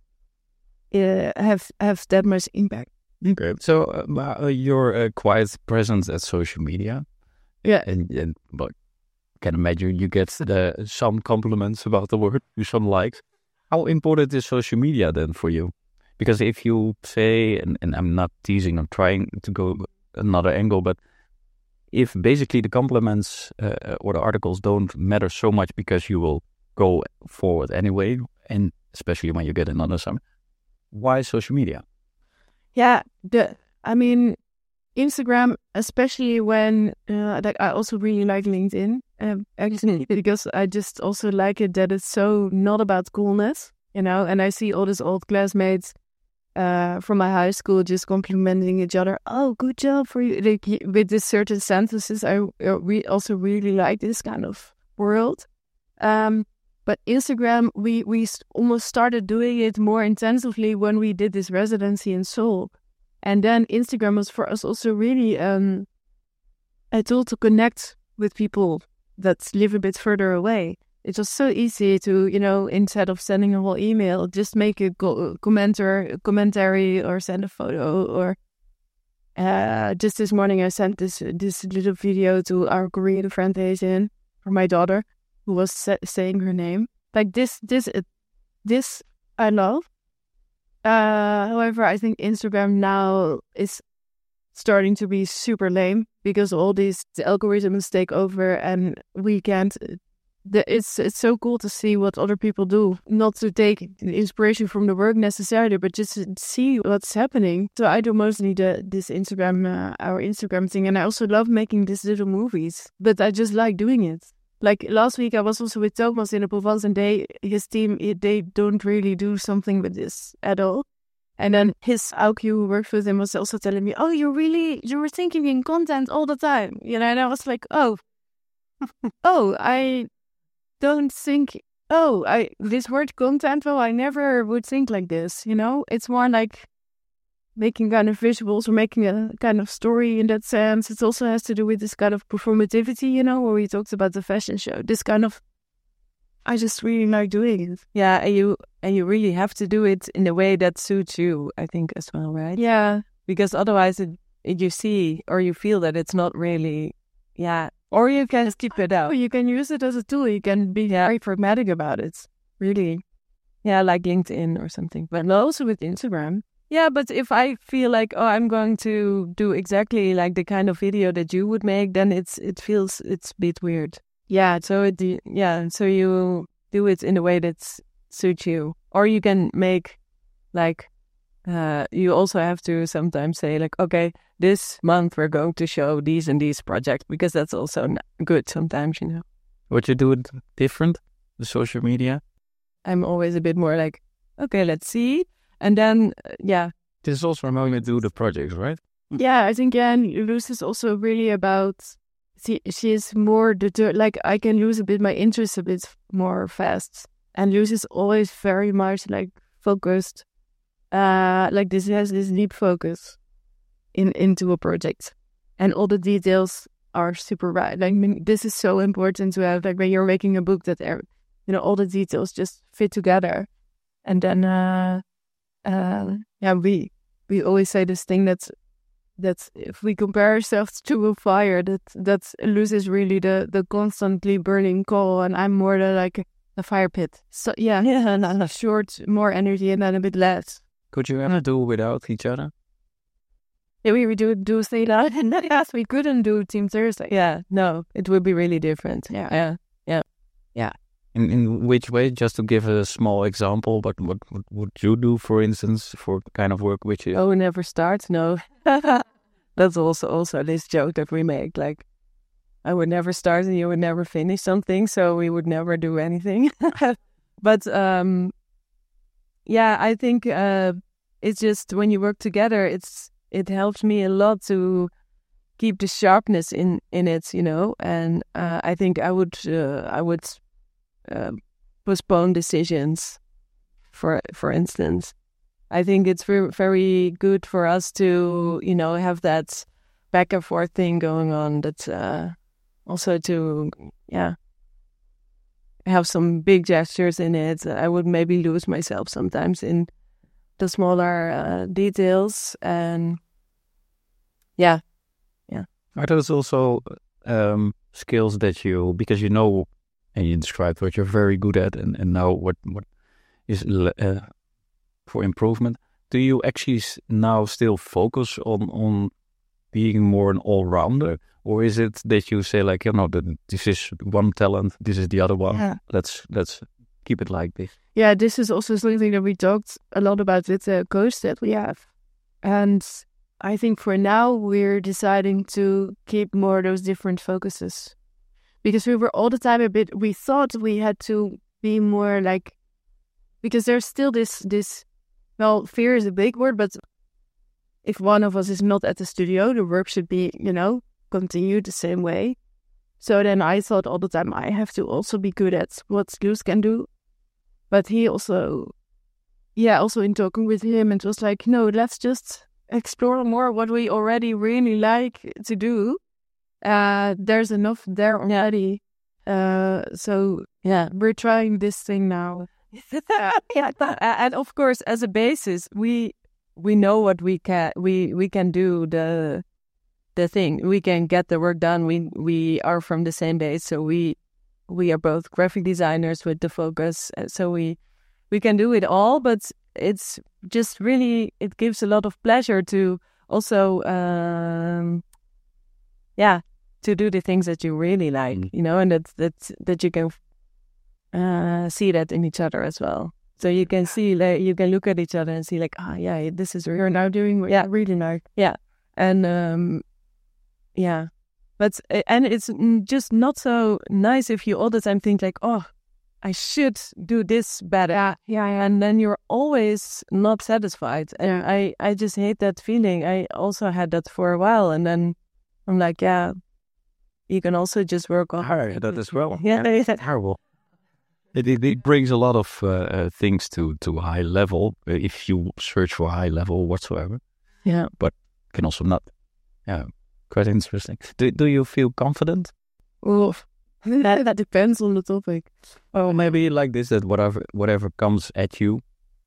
uh, have have that much impact. Okay, so uh, you're uh, quite present at social media. Yeah, and, and but I can imagine you get the, some compliments about the work, you some likes. How important is social media then for you? Because if you say, and, and I'm not teasing, I'm trying to go another angle, but if basically the compliments uh, or the articles don't matter so much because you will go forward anyway, and especially when you get another summit, why social media? Yeah, the I mean, Instagram, especially when uh, like I also really like LinkedIn, um, actually because I just also like it that it's so not about coolness, you know. And I see all these old classmates uh, from my high school just complimenting each other. Oh, good job for you! Like with these certain sentences, I uh, we also really like this kind of world. Um, But Instagram, we we almost started doing it more intensively when we did this residency in Seoul. And then Instagram was for us also really um, a tool to connect with people that live a bit further away. It was so easy to, you know, instead of sending a whole email, just make a go- commenter, commentary or send a photo. Or uh, just this morning I sent this this little video to our Korean friend Asian for my daughter, who was sa- saying her name. Like this, this, it, this I love. Uh, however, I think Instagram now is starting to be super lame because all these the algorithms take over, and we can't. The, it's it's so cool to see what other people do, not to take inspiration from the work necessarily, but just to see what's happening. So I do mostly the this Instagram, uh, our Instagram thing, and I also love making these little movies. But I just like doing it. Like last week, I was also with Thomas in the Provence, and they, his team, they don't really do something with this at all. And then his A Q who works with him was also telling me, "Oh, you really, you were thinking in content all the time," you know. And I was like, "Oh, oh, I don't think, oh, I this word content. Well, I never would think like this, you know. It's more like making kind of visuals or making a kind of story in that sense. It also has to do with this kind of performativity, you know, where we talked about the fashion show. This kind of, I just really like doing it. Yeah, and you and you really have to do it in a way that suits you, I think, as well, right? Yeah. Because otherwise it, it you see or you feel that it's not really, yeah. Or you can skip it out. Oh, you can use it as a tool. You can be yeah. very pragmatic about it, really. Yeah, like LinkedIn or something. But also with Instagram. Yeah, but if I feel like, oh, I'm going to do exactly like the kind of video that you would make, then it's it feels it's a bit weird. Yeah. So it yeah, so you do it in a way that suits you, or you can make like uh, you also have to sometimes say like, okay, this month we're going to show these and these projects, because that's also good sometimes, you know. Would you do it different, the social media? I'm always a bit more like, okay, let's see. And then, uh, yeah. This is also how you do the projects, right? Yeah, I think, yeah, and Luce is also really about, she, she is more, deter- like, I can lose a bit my interest a bit more fast. And Luce is always very much, like, focused. Uh, like, this has this deep focus in into a project. And all the details are super right. Like, I mean, this is so important to have, like, when you're making a book that, you know, all the details just fit together. And then, uh, Uh, yeah, we we always say this thing that's that's if we compare ourselves to a fire, that that's Luce is really the the constantly burning coal, and I'm more the like the fire pit. So yeah, yeah, no, no. Short, more energy, and then a bit less. Could you ever do without each other? Yeah, we would do do say that, and yes, we couldn't do Team Thursday. Yeah, no, it would be really different. Yeah. yeah, yeah, yeah. In in which way? Just to give a small example, but what, what would you do, for instance, for kind of work which is... Oh, never start? No. That's also also this joke that we make. Like, I would never start and you would never finish something, so we would never do anything. But um, yeah, I think uh, it's just when you work together, it's it helps me a lot to keep the sharpness in, in it, you know. And uh, I think I would uh, I would uh, postpone decisions, for for instance. I think it's very, very good for us to, you know, have that back and forth thing going on. That uh, also to, yeah, have some big gestures in it. I would maybe lose myself sometimes in the smaller uh, details, and yeah, yeah. Are those also um, skills that you, because you know, and you described what you're very good at, and, and now what what is uh, for improvement? Do you actually now still focus on on being more an all-rounder, or is it that you say like, you know, this is one talent, this is the other one, Yeah. let's let's keep it like this? Yeah, this is also something that we talked a lot about with the coach that we have. And I think for now, we're deciding to keep more of those different focuses. Because we were all the time a bit, we thought we had to be more like, because there's still this, this well, fear is a big word, but if one of us is not at the studio, the work should be, you know, continue the same way. So then I thought all the time, I have to also be good at what Loes can do. But he also, yeah, also in talking with him, it was like, no, let's just explore more what we already really like to do. Uh, there's enough there already. Uh, so Yeah. we're trying this thing now. Yeah, and of course, as a basis, we we know what we can we we can do the the thing. We can get the work done. We we are from the same base, so we we are both graphic designers with the focus. uh, So we we can do it all. But it's just really, it gives a lot of pleasure to also um yeah to do the things that you really like, Mm. you know, and that that that you can uh, see that in each other as well. So you can see, like, you can look at each other and see, like, ah, yeah, this is You're really, now doing what Yeah. you really like. and um, yeah, but uh, and it's mm, just not so nice if you all the time think like, oh, I should do this better, Yeah, yeah, yeah. and then you're always not satisfied. And I, I just hate that feeling. I also had that for a while, and then I'm like, yeah, you can also just work on Ah, that as well. Yeah, yeah. Terrible. It, it, it brings a lot of uh, uh, things to, to a high level, uh, if you search for a high level whatsoever. Yeah. But can also not. Yeah, quite interesting. Do, do you feel confident? Well, that, that depends on the topic. Oh, maybe like this, that whatever whatever comes at you,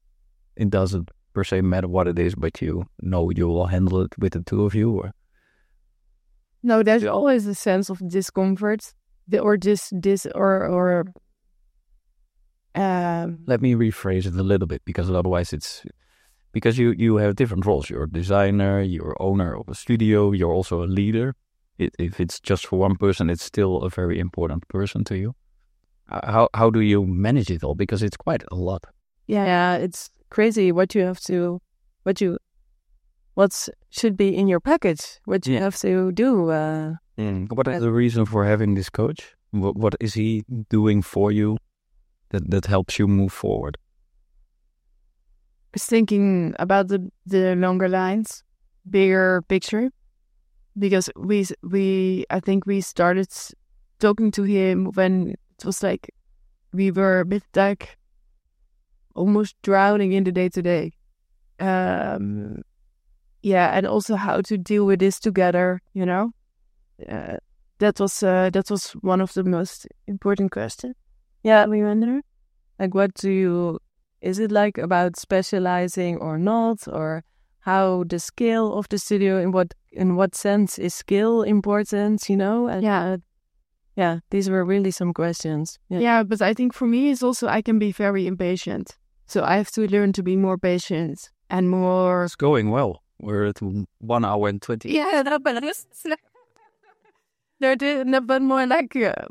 it doesn't per se matter what it is, but you know you will handle it with the two of you. Or No, there's always a sense of discomfort, the, or this, this, or, or, um, let me rephrase it a little bit, because otherwise it's because you you have different roles. You're a designer, you're owner of a studio, you're also a leader. It, if it's just for one person, it's still a very important person to you. Uh, How how do you manage it all? Because it's quite a lot. yeah, Yeah, it's crazy what you have to, what you, what's should be in your package, what you Yeah. have to do. Uh, What is the reason for having this coach? What, what is he doing for you that, that helps you move forward? was thinking about the, the longer lines, bigger picture, because we, we, I think we started talking to him when it was like, we were a bit like almost drowning in the day to day. Um, yeah, and also how to deal with this together, you know. Uh, that was uh, that was one of the most important questions. yeah, We wonder. like what do you? Is it like about specializing or not, or how the scale of the studio? In what in what sense is skill important? You know? And Yeah, yeah, these were really some questions. Yeah, yeah, but I think for me it's also I can be very impatient, so I have to learn to be more patient and more. It's going well. We're at one hour and twenty. Yeah, no, but it's no, the- no, but more like uh,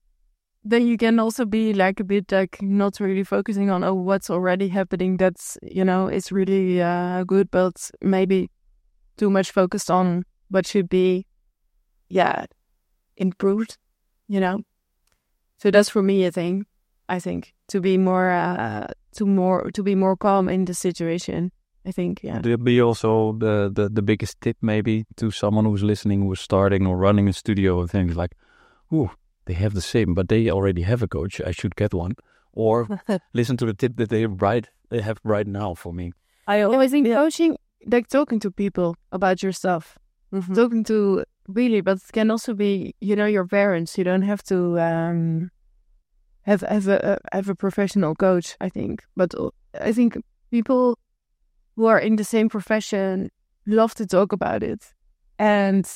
then you can also be like a bit like not really focusing on oh what's already happening. That's you know it's really uh, good, but maybe too much focused on what should be, yeah, improved. You know, so that's for me a thing. I think to be more uh, to more to be more calm in the situation. I think, yeah. Would it be also the, the, the biggest tip maybe to someone who's listening, who's starting or running a studio and things like, ooh, they have the same, but they already have a coach. I should get one. Or listen to the tip that they right they have right now for me. I always think coaching, like talking to people about your stuff, Mhm. talking to really, but it can also be, you know, your parents. You don't have to um, have have a have a professional coach. I think, but I think people who are in the same profession love to talk about it and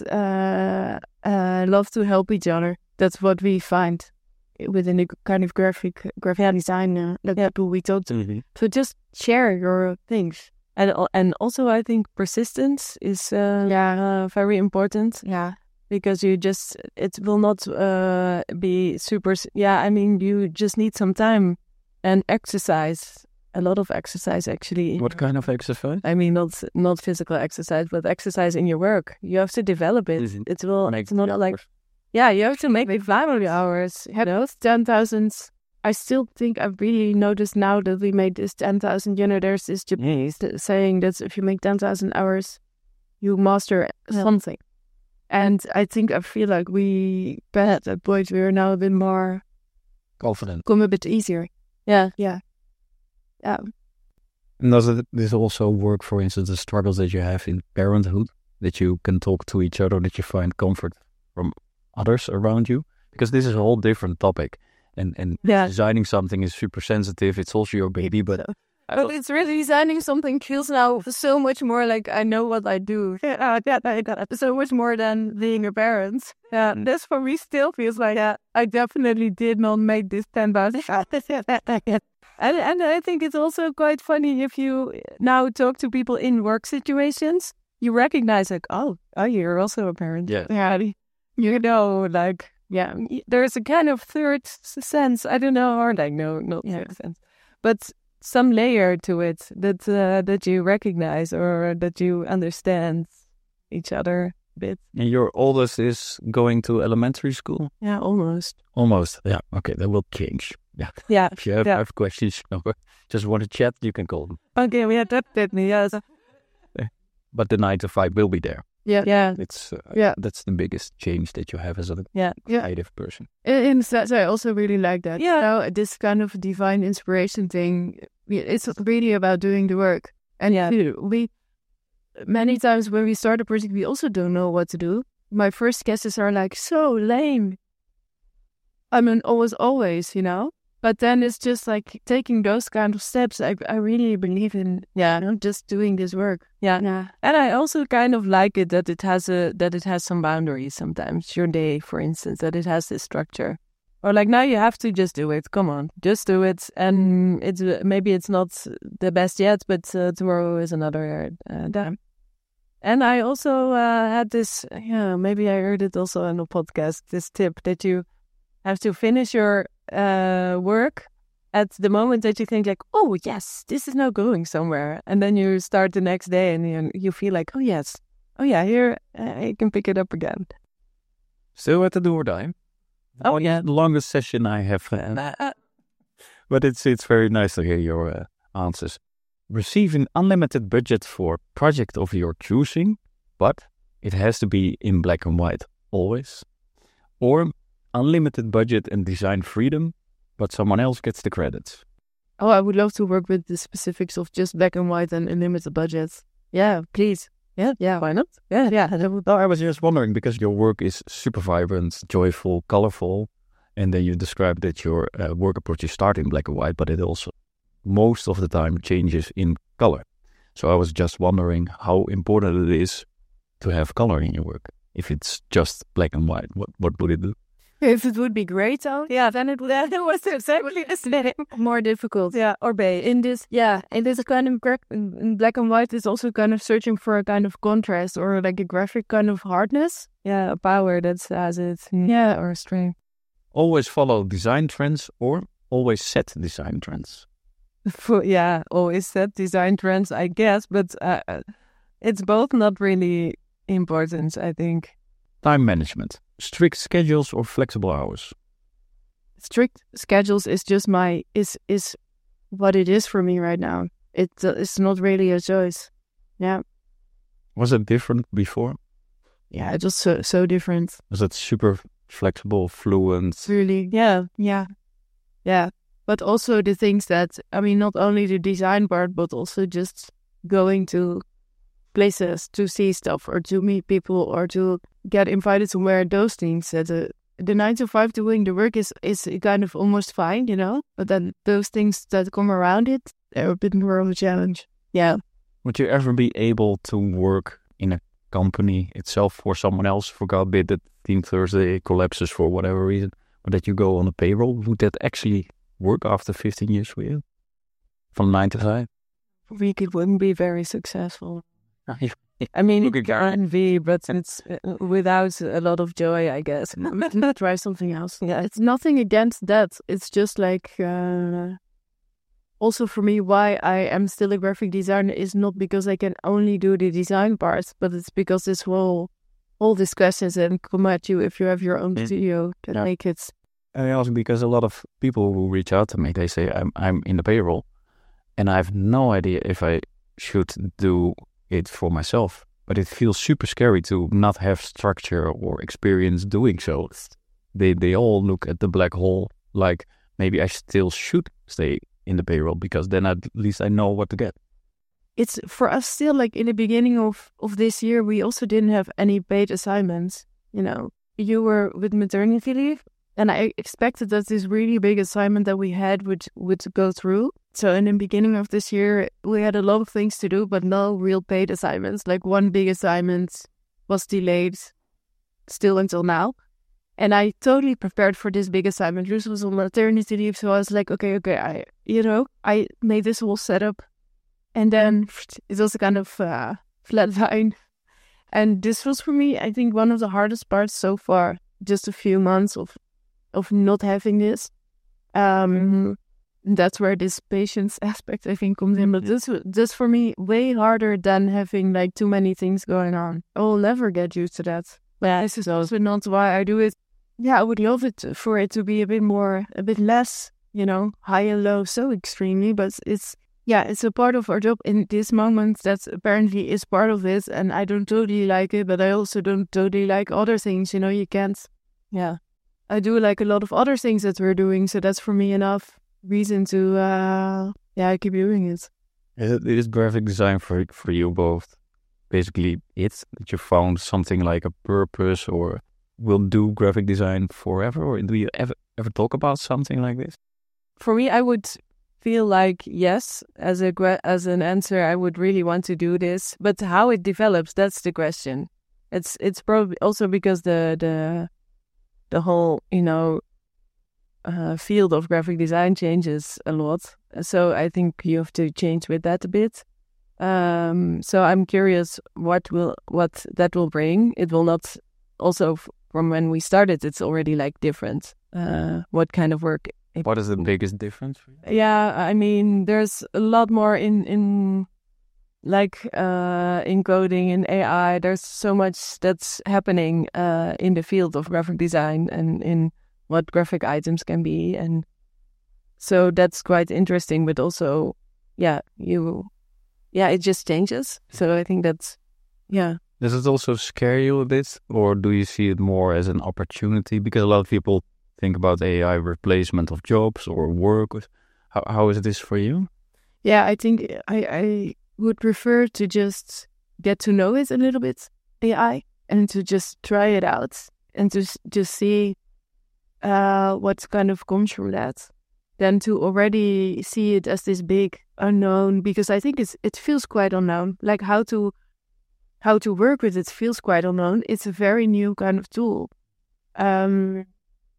uh, uh, love to help each other. That's what we find within the kind of graphic graphic design uh, the people we talk to. Mm-hmm. So just share your things. And al- and also I think persistence is uh, Yeah. uh, very important Yeah. because you just it will not uh, be super. s- Yeah, I mean you just need some time and exercise. A lot of exercise actually. What kind of exercise? I mean, not not physical exercise, but exercise in your work. You have to develop it. Mhm. It will. Make It's not the like hours. yeah. You have to make the family hours. Have those ten thousand. I still think I've really noticed now that we made this ten thousand. You know, there's this Japanese th- saying that if you make ten thousand hours, you master Yeah. something. And I think I feel like we, at that point, we are now a bit more, Confident. come a bit easier. Yeah. Yeah. Yeah. And does it, this also work, for instance, the struggles that you have in parenthood, that you can talk to each other, that you find comfort from others around you? Because this is a whole different topic. And and Yeah. designing something is super sensitive. It's also your baby, but But it's really designing something feels now so much more like I know what I do. Yeah, yeah, I got it. So much more than being a parent. Yeah, Mm. this for me still feels like yeah, I definitely did not make this ten thousand. And and I think it's also quite funny if you now talk to people in work situations, you recognize like, oh, oh, you're also a parent. yeah. Yeah, you know, like yeah, y- there's a kind of third s- sense. I don't know, or like no, not Yeah. third sense, but some layer to it that uh, that you recognize or that you understand each other a bit. And your oldest is going to elementary school? Yeah, almost. Almost. Yeah. Okay, that will change. Yeah. Yeah. If you have, Yeah. have questions, no, just want to chat, you can call them. Okay, we had that. that yes. But the nine to five will be there. Yeah. Yeah. It's uh, Yeah. That's the biggest change that you have as a Yeah. Yeah. creative person. In in sense, I also really like that. Yeah. You know, this kind of divine inspiration thing, it's really about doing the work. And Yeah. we, many times when we start a project, we also don't know what to do. My first guesses are like, so lame. I mean, always, always, you know? But then it's just like taking those kind of steps. I I really believe in, Yeah. you know, just doing this work. Yeah. Yeah. And I also kind of like it that it has a that it has some boundaries sometimes. Your day, for instance, that it has this structure. Or like now you have to just do it. Come on, just do it. And it's uh, maybe it's not the best yet, but uh, tomorrow is another uh, day. And I also uh, had this. Yeah, maybe I heard it also on a podcast. This tip that you have to finish your uh, work at the moment that you think like, oh yes, this is now going somewhere, and then you start the next day and you, you feel like, oh yes, oh yeah, here uh, I can pick it up again. Still at the door time. Oh yeah, The longest session I have. Uh, but it's it's very nice to hear your uh, answers. Receiving unlimited budget for project of your choosing, but it has to be in black and white always. Or unlimited budget and design freedom, but someone else gets the credits. Oh, I would love to work with the specifics of just black and white and unlimited budgets. Yeah, please. yeah, Yeah. why not? Yeah, Yeah. That would, No, I was just wondering because your work is super vibrant, joyful, colorful, and then you described that your uh, work approach is start in black and white, but it also most of the time changes in color. So I was just wondering how important it is to have color in your work. If it's just black and white, what what would it do? If it would be gray tone, Yeah. then it would That was exactly the same. more difficult. Yeah, or beige. In this, yeah, in this kind of gra- in black and white is also kind of searching for a kind of contrast or like a graphic kind of hardness. Yeah, a power that has it. Yeah. Or strength. Always follow design trends or always set design trends? For, yeah, always set design trends, I guess, but uh, it's both not really important, I think. Time management. Strict schedules or flexible hours? Strict schedules is just my is is what it is for me right now. It uh, it's not really a choice. Yeah, Was it different before? yeah, it was so so different. Was it super flexible, fluent? It's really, Yeah, yeah, yeah. But also the things that I mean, not only the design part, but also just going to places to see stuff or to meet people or to get invited somewhere. Those things that uh, the nine to five doing the work is is kind of almost fine, you know. But then those things that come around it, they're a bit more of a challenge. Yeah. Would you ever be able to work in a company itself for someone else? For God forbid that Team Thursday collapses for whatever reason, or that you go on a payroll. Would that actually work after fifteen years for you? From nine to five? I think it wouldn't be very successful. Yeah. I mean, Look it at Gary. can be, but it's uh, without a lot of joy, I guess. Try something else. Yeah. It's nothing against that. It's just like uh, also for me why I am still a graphic designer is not because I can only do the design part, but it's because this whole whole discussions and come at you if you have your own Yeah. studio that Yeah. make it. I ask because a lot of people who reach out to me, they say I'm I'm in the payroll, and I have no idea if I should do it for myself. But it feels super scary to not have structure or experience doing so. They they all look at the black hole like maybe I still should stay in the payroll because then at least I know what to get. It's for us still like in the beginning of of this year we also didn't have any paid assignments. You know, you were with maternity leave. And I expected that this really big assignment that we had would, would go through. So in the beginning of this year, we had a lot of things to do, but no real paid assignments. Like one big assignment was delayed still until now. And I totally prepared for this big assignment. Luce was on maternity leave, so I was like, okay, okay, I, you know, I made this whole setup. And then it was a kind of uh, flat line. And this was for me, I think, one of the hardest parts so far. Just a few months of of not having this. Um, that's where this patience aspect, I think, comes in. But this, this for me, way harder than having like too many things going on. I will never get used to that. But this is also not why I do it. Yeah, I would love it to, for it to be a bit more, a bit less, you know, high and low so extremely. But it's, yeah, it's a part of our job in this moment that apparently is part of it. And I don't totally like it, but I also don't totally like other things. You know, you can't, yeah. I do like a lot of other things that we're doing, so that's for me enough reason to, uh, yeah, keep doing it. Is, is graphic design for for you both basically it, that you found something like a purpose or will do graphic design forever? Or do you ever ever talk about something like this? For me, I would feel like yes, as a gra- as an answer, I would really want to do this. But how it develops, that's the question. It's it's probably also because the the the whole, you know, uh, field of graphic design changes a lot. So I think you have to change with that a bit. Um, so I'm curious what will what that will bring. It will not also f- from when we started. It's already like different. Uh, what kind of work? It, What is the biggest difference for you? yeah, I mean, there's a lot more in in like uh, in coding, in A I. There's so much that's happening uh, in the field of graphic design and in what graphic items can be, and so that's quite interesting. But also, yeah, you, yeah, it just changes. So I think that's, yeah. Does it also scare you a bit, or do you see it more as an opportunity? Because a lot of people think about A I replacement of jobs or work. How how is this for you? Yeah, I think I, I would prefer to just get to know it a little bit, A I, and to just try it out and to s- just see uh, what kind of comes from that, than to already see it as this big unknown, because I think it's it feels quite unknown. Like how to how to work with it feels quite unknown. It's a very new kind of tool. Um,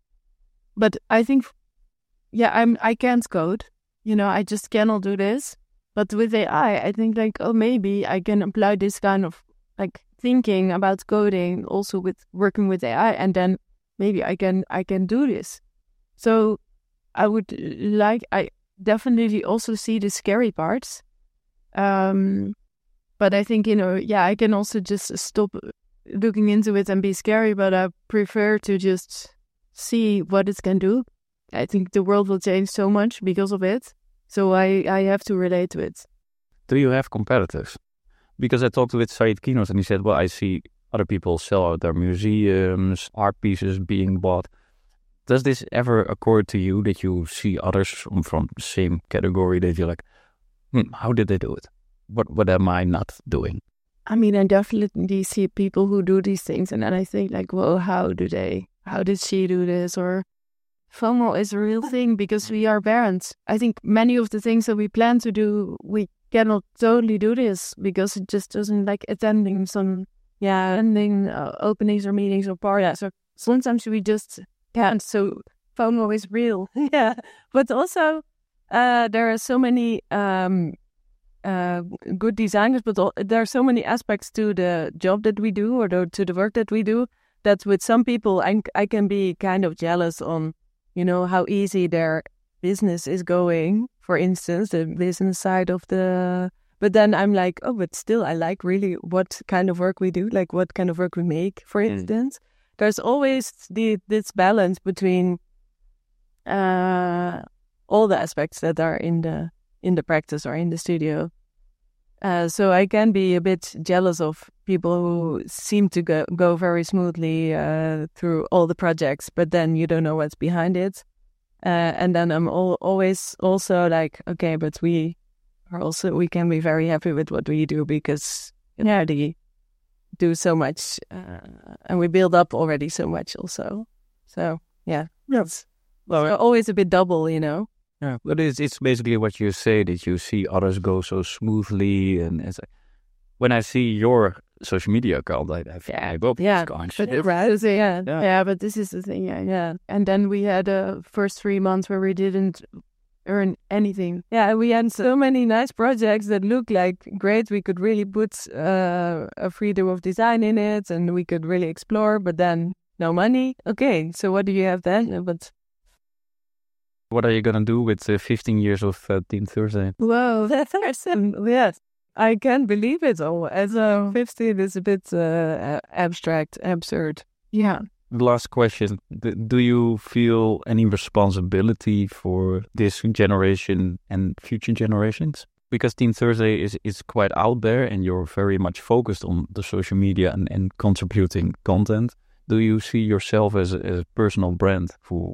but I think, yeah, I'm I can't code. You know, I just cannot do this. But with A I, I think like, oh, maybe I can apply this kind of like thinking about coding also with working with A I, and then maybe I can I can do this. So I would like I definitely also see the scary parts. Um, but I think, you know, yeah, I can also just stop looking into it and be scary, but I prefer to just see what it can do. I think the world will change so much because of it. So I, I have to relate to it. Do you have competitors? Because I talked with Said Kinos and he said, well, I see other people sell out their museums, art pieces being bought. Does this ever occur to you that you see others from, from the same category that you're like, hmm, how did they do it? What what am I not doing? I mean, I definitely see people who do these things, and then I think like, well, how do they, how did she do this? Or FOMO is a real thing because we are parents. I think many of the things that we plan to do, we cannot totally do this because it just doesn't like attending some, yeah, attending uh, openings or meetings or parties. So sometimes we just can't. So FOMO is real. Yeah, but also uh, there are so many um, uh, good designers, but all, there are so many aspects to the job that we do or the, to the work that we do that with some people I, I can be kind of jealous on, you know, how easy their business is going, for instance, the business side of the... But then I'm like, oh, but still I like really what kind of work we do, like what kind of work we make, for instance. Mm. There's always the this balance between uh, all the aspects that are in the in the practice or in the studio. Uh, so I can be a bit jealous of people who seem to go, go very smoothly uh, through all the projects, but then you don't know what's behind it. Uh, and then I'm all, always also like, okay, but we are also, we can be very happy with what we do because, yeah, they do so much uh, and we build up already so much also. So, yeah, yes. Well, so always a bit double, you know. Yeah, but it's it's basically what you say, that you see others go so smoothly, and it's like, when I see your social media account, I, I feel yeah, like, oh, yeah, it's gone. But right, yeah, yeah, yeah. But this is the thing, yeah, yeah. And then we had a first three months where we didn't earn anything. Yeah, we had so many nice projects that looked like great. We could really put uh, a freedom of design in it, and we could really explore. But then no money. Okay, so what do you have then? But what are you going to do with uh, fifteen years of uh, Team Thursday? Whoa, that's awesome. Yes, I can't believe it. Oh, as a fifteen is a bit uh, abstract, absurd. Yeah. Last question. D- do you feel any responsibility for this generation and future generations? Because Team Thursday is, is quite out there and you're very much focused on the social media and, and contributing content. Do you see yourself as a, as a personal brand who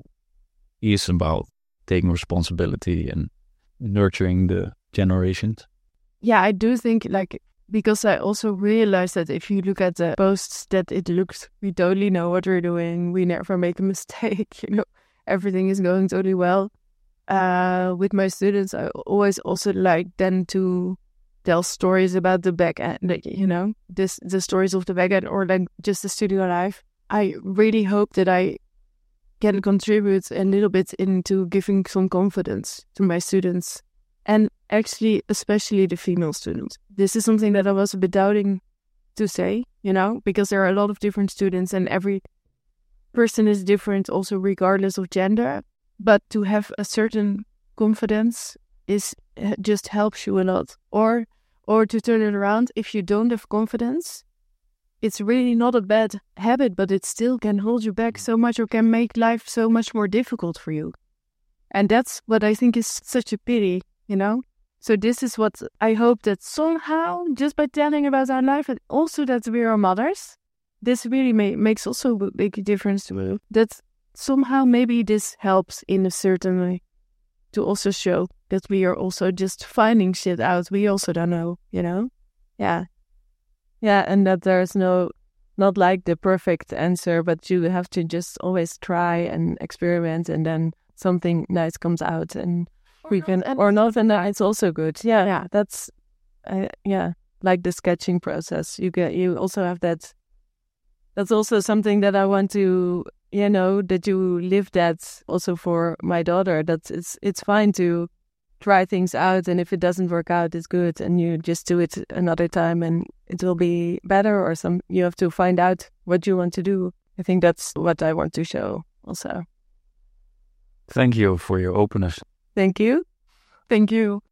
is about taking responsibility and nurturing the generations? Yeah, I do think, like, because I also realized that if you look at the posts, that it looks, we totally know what we're doing, we never make a mistake, you know, everything is going totally well. Uh, with my students, I always also like then to tell stories about the back end, like, you know, this the stories of the back end or like just the studio life. I really hope that I can contribute a little bit into giving some confidence to my students, and actually especially the female students. This is something that I was a bit doubting to say, you know, because there are a lot of different students and every person is different also regardless of gender, but to have a certain confidence is just helps you a lot. Or or to turn it around, if you don't have confidence, it's really not a bad habit, but it still can hold you back so much or can make life so much more difficult for you. And that's what I think is such a pity, you know? So this is what I hope that somehow, just by telling about our life, and also that we are mothers, this really may, makes also a big difference to me. That somehow maybe this helps in a certain way to also show that we are also just finding shit out. We also don't know, you know? Yeah. Yeah, and that there's no, not like the perfect answer, but you have to just always try and experiment, and then something nice comes out, and or we can, not, or not, and it's also good. Yeah, yeah, that's, uh, yeah, like the sketching process. You get, you also have that. That's also something that I want to you know, that you live that also for my daughter, that it's, it's fine to try things out. And if it doesn't work out, it's good. And you just do it another time and it will be better, or some, you have to find out what you want to do. I think that's what I want to show also. Thank you for your openness. Thank you. Thank you.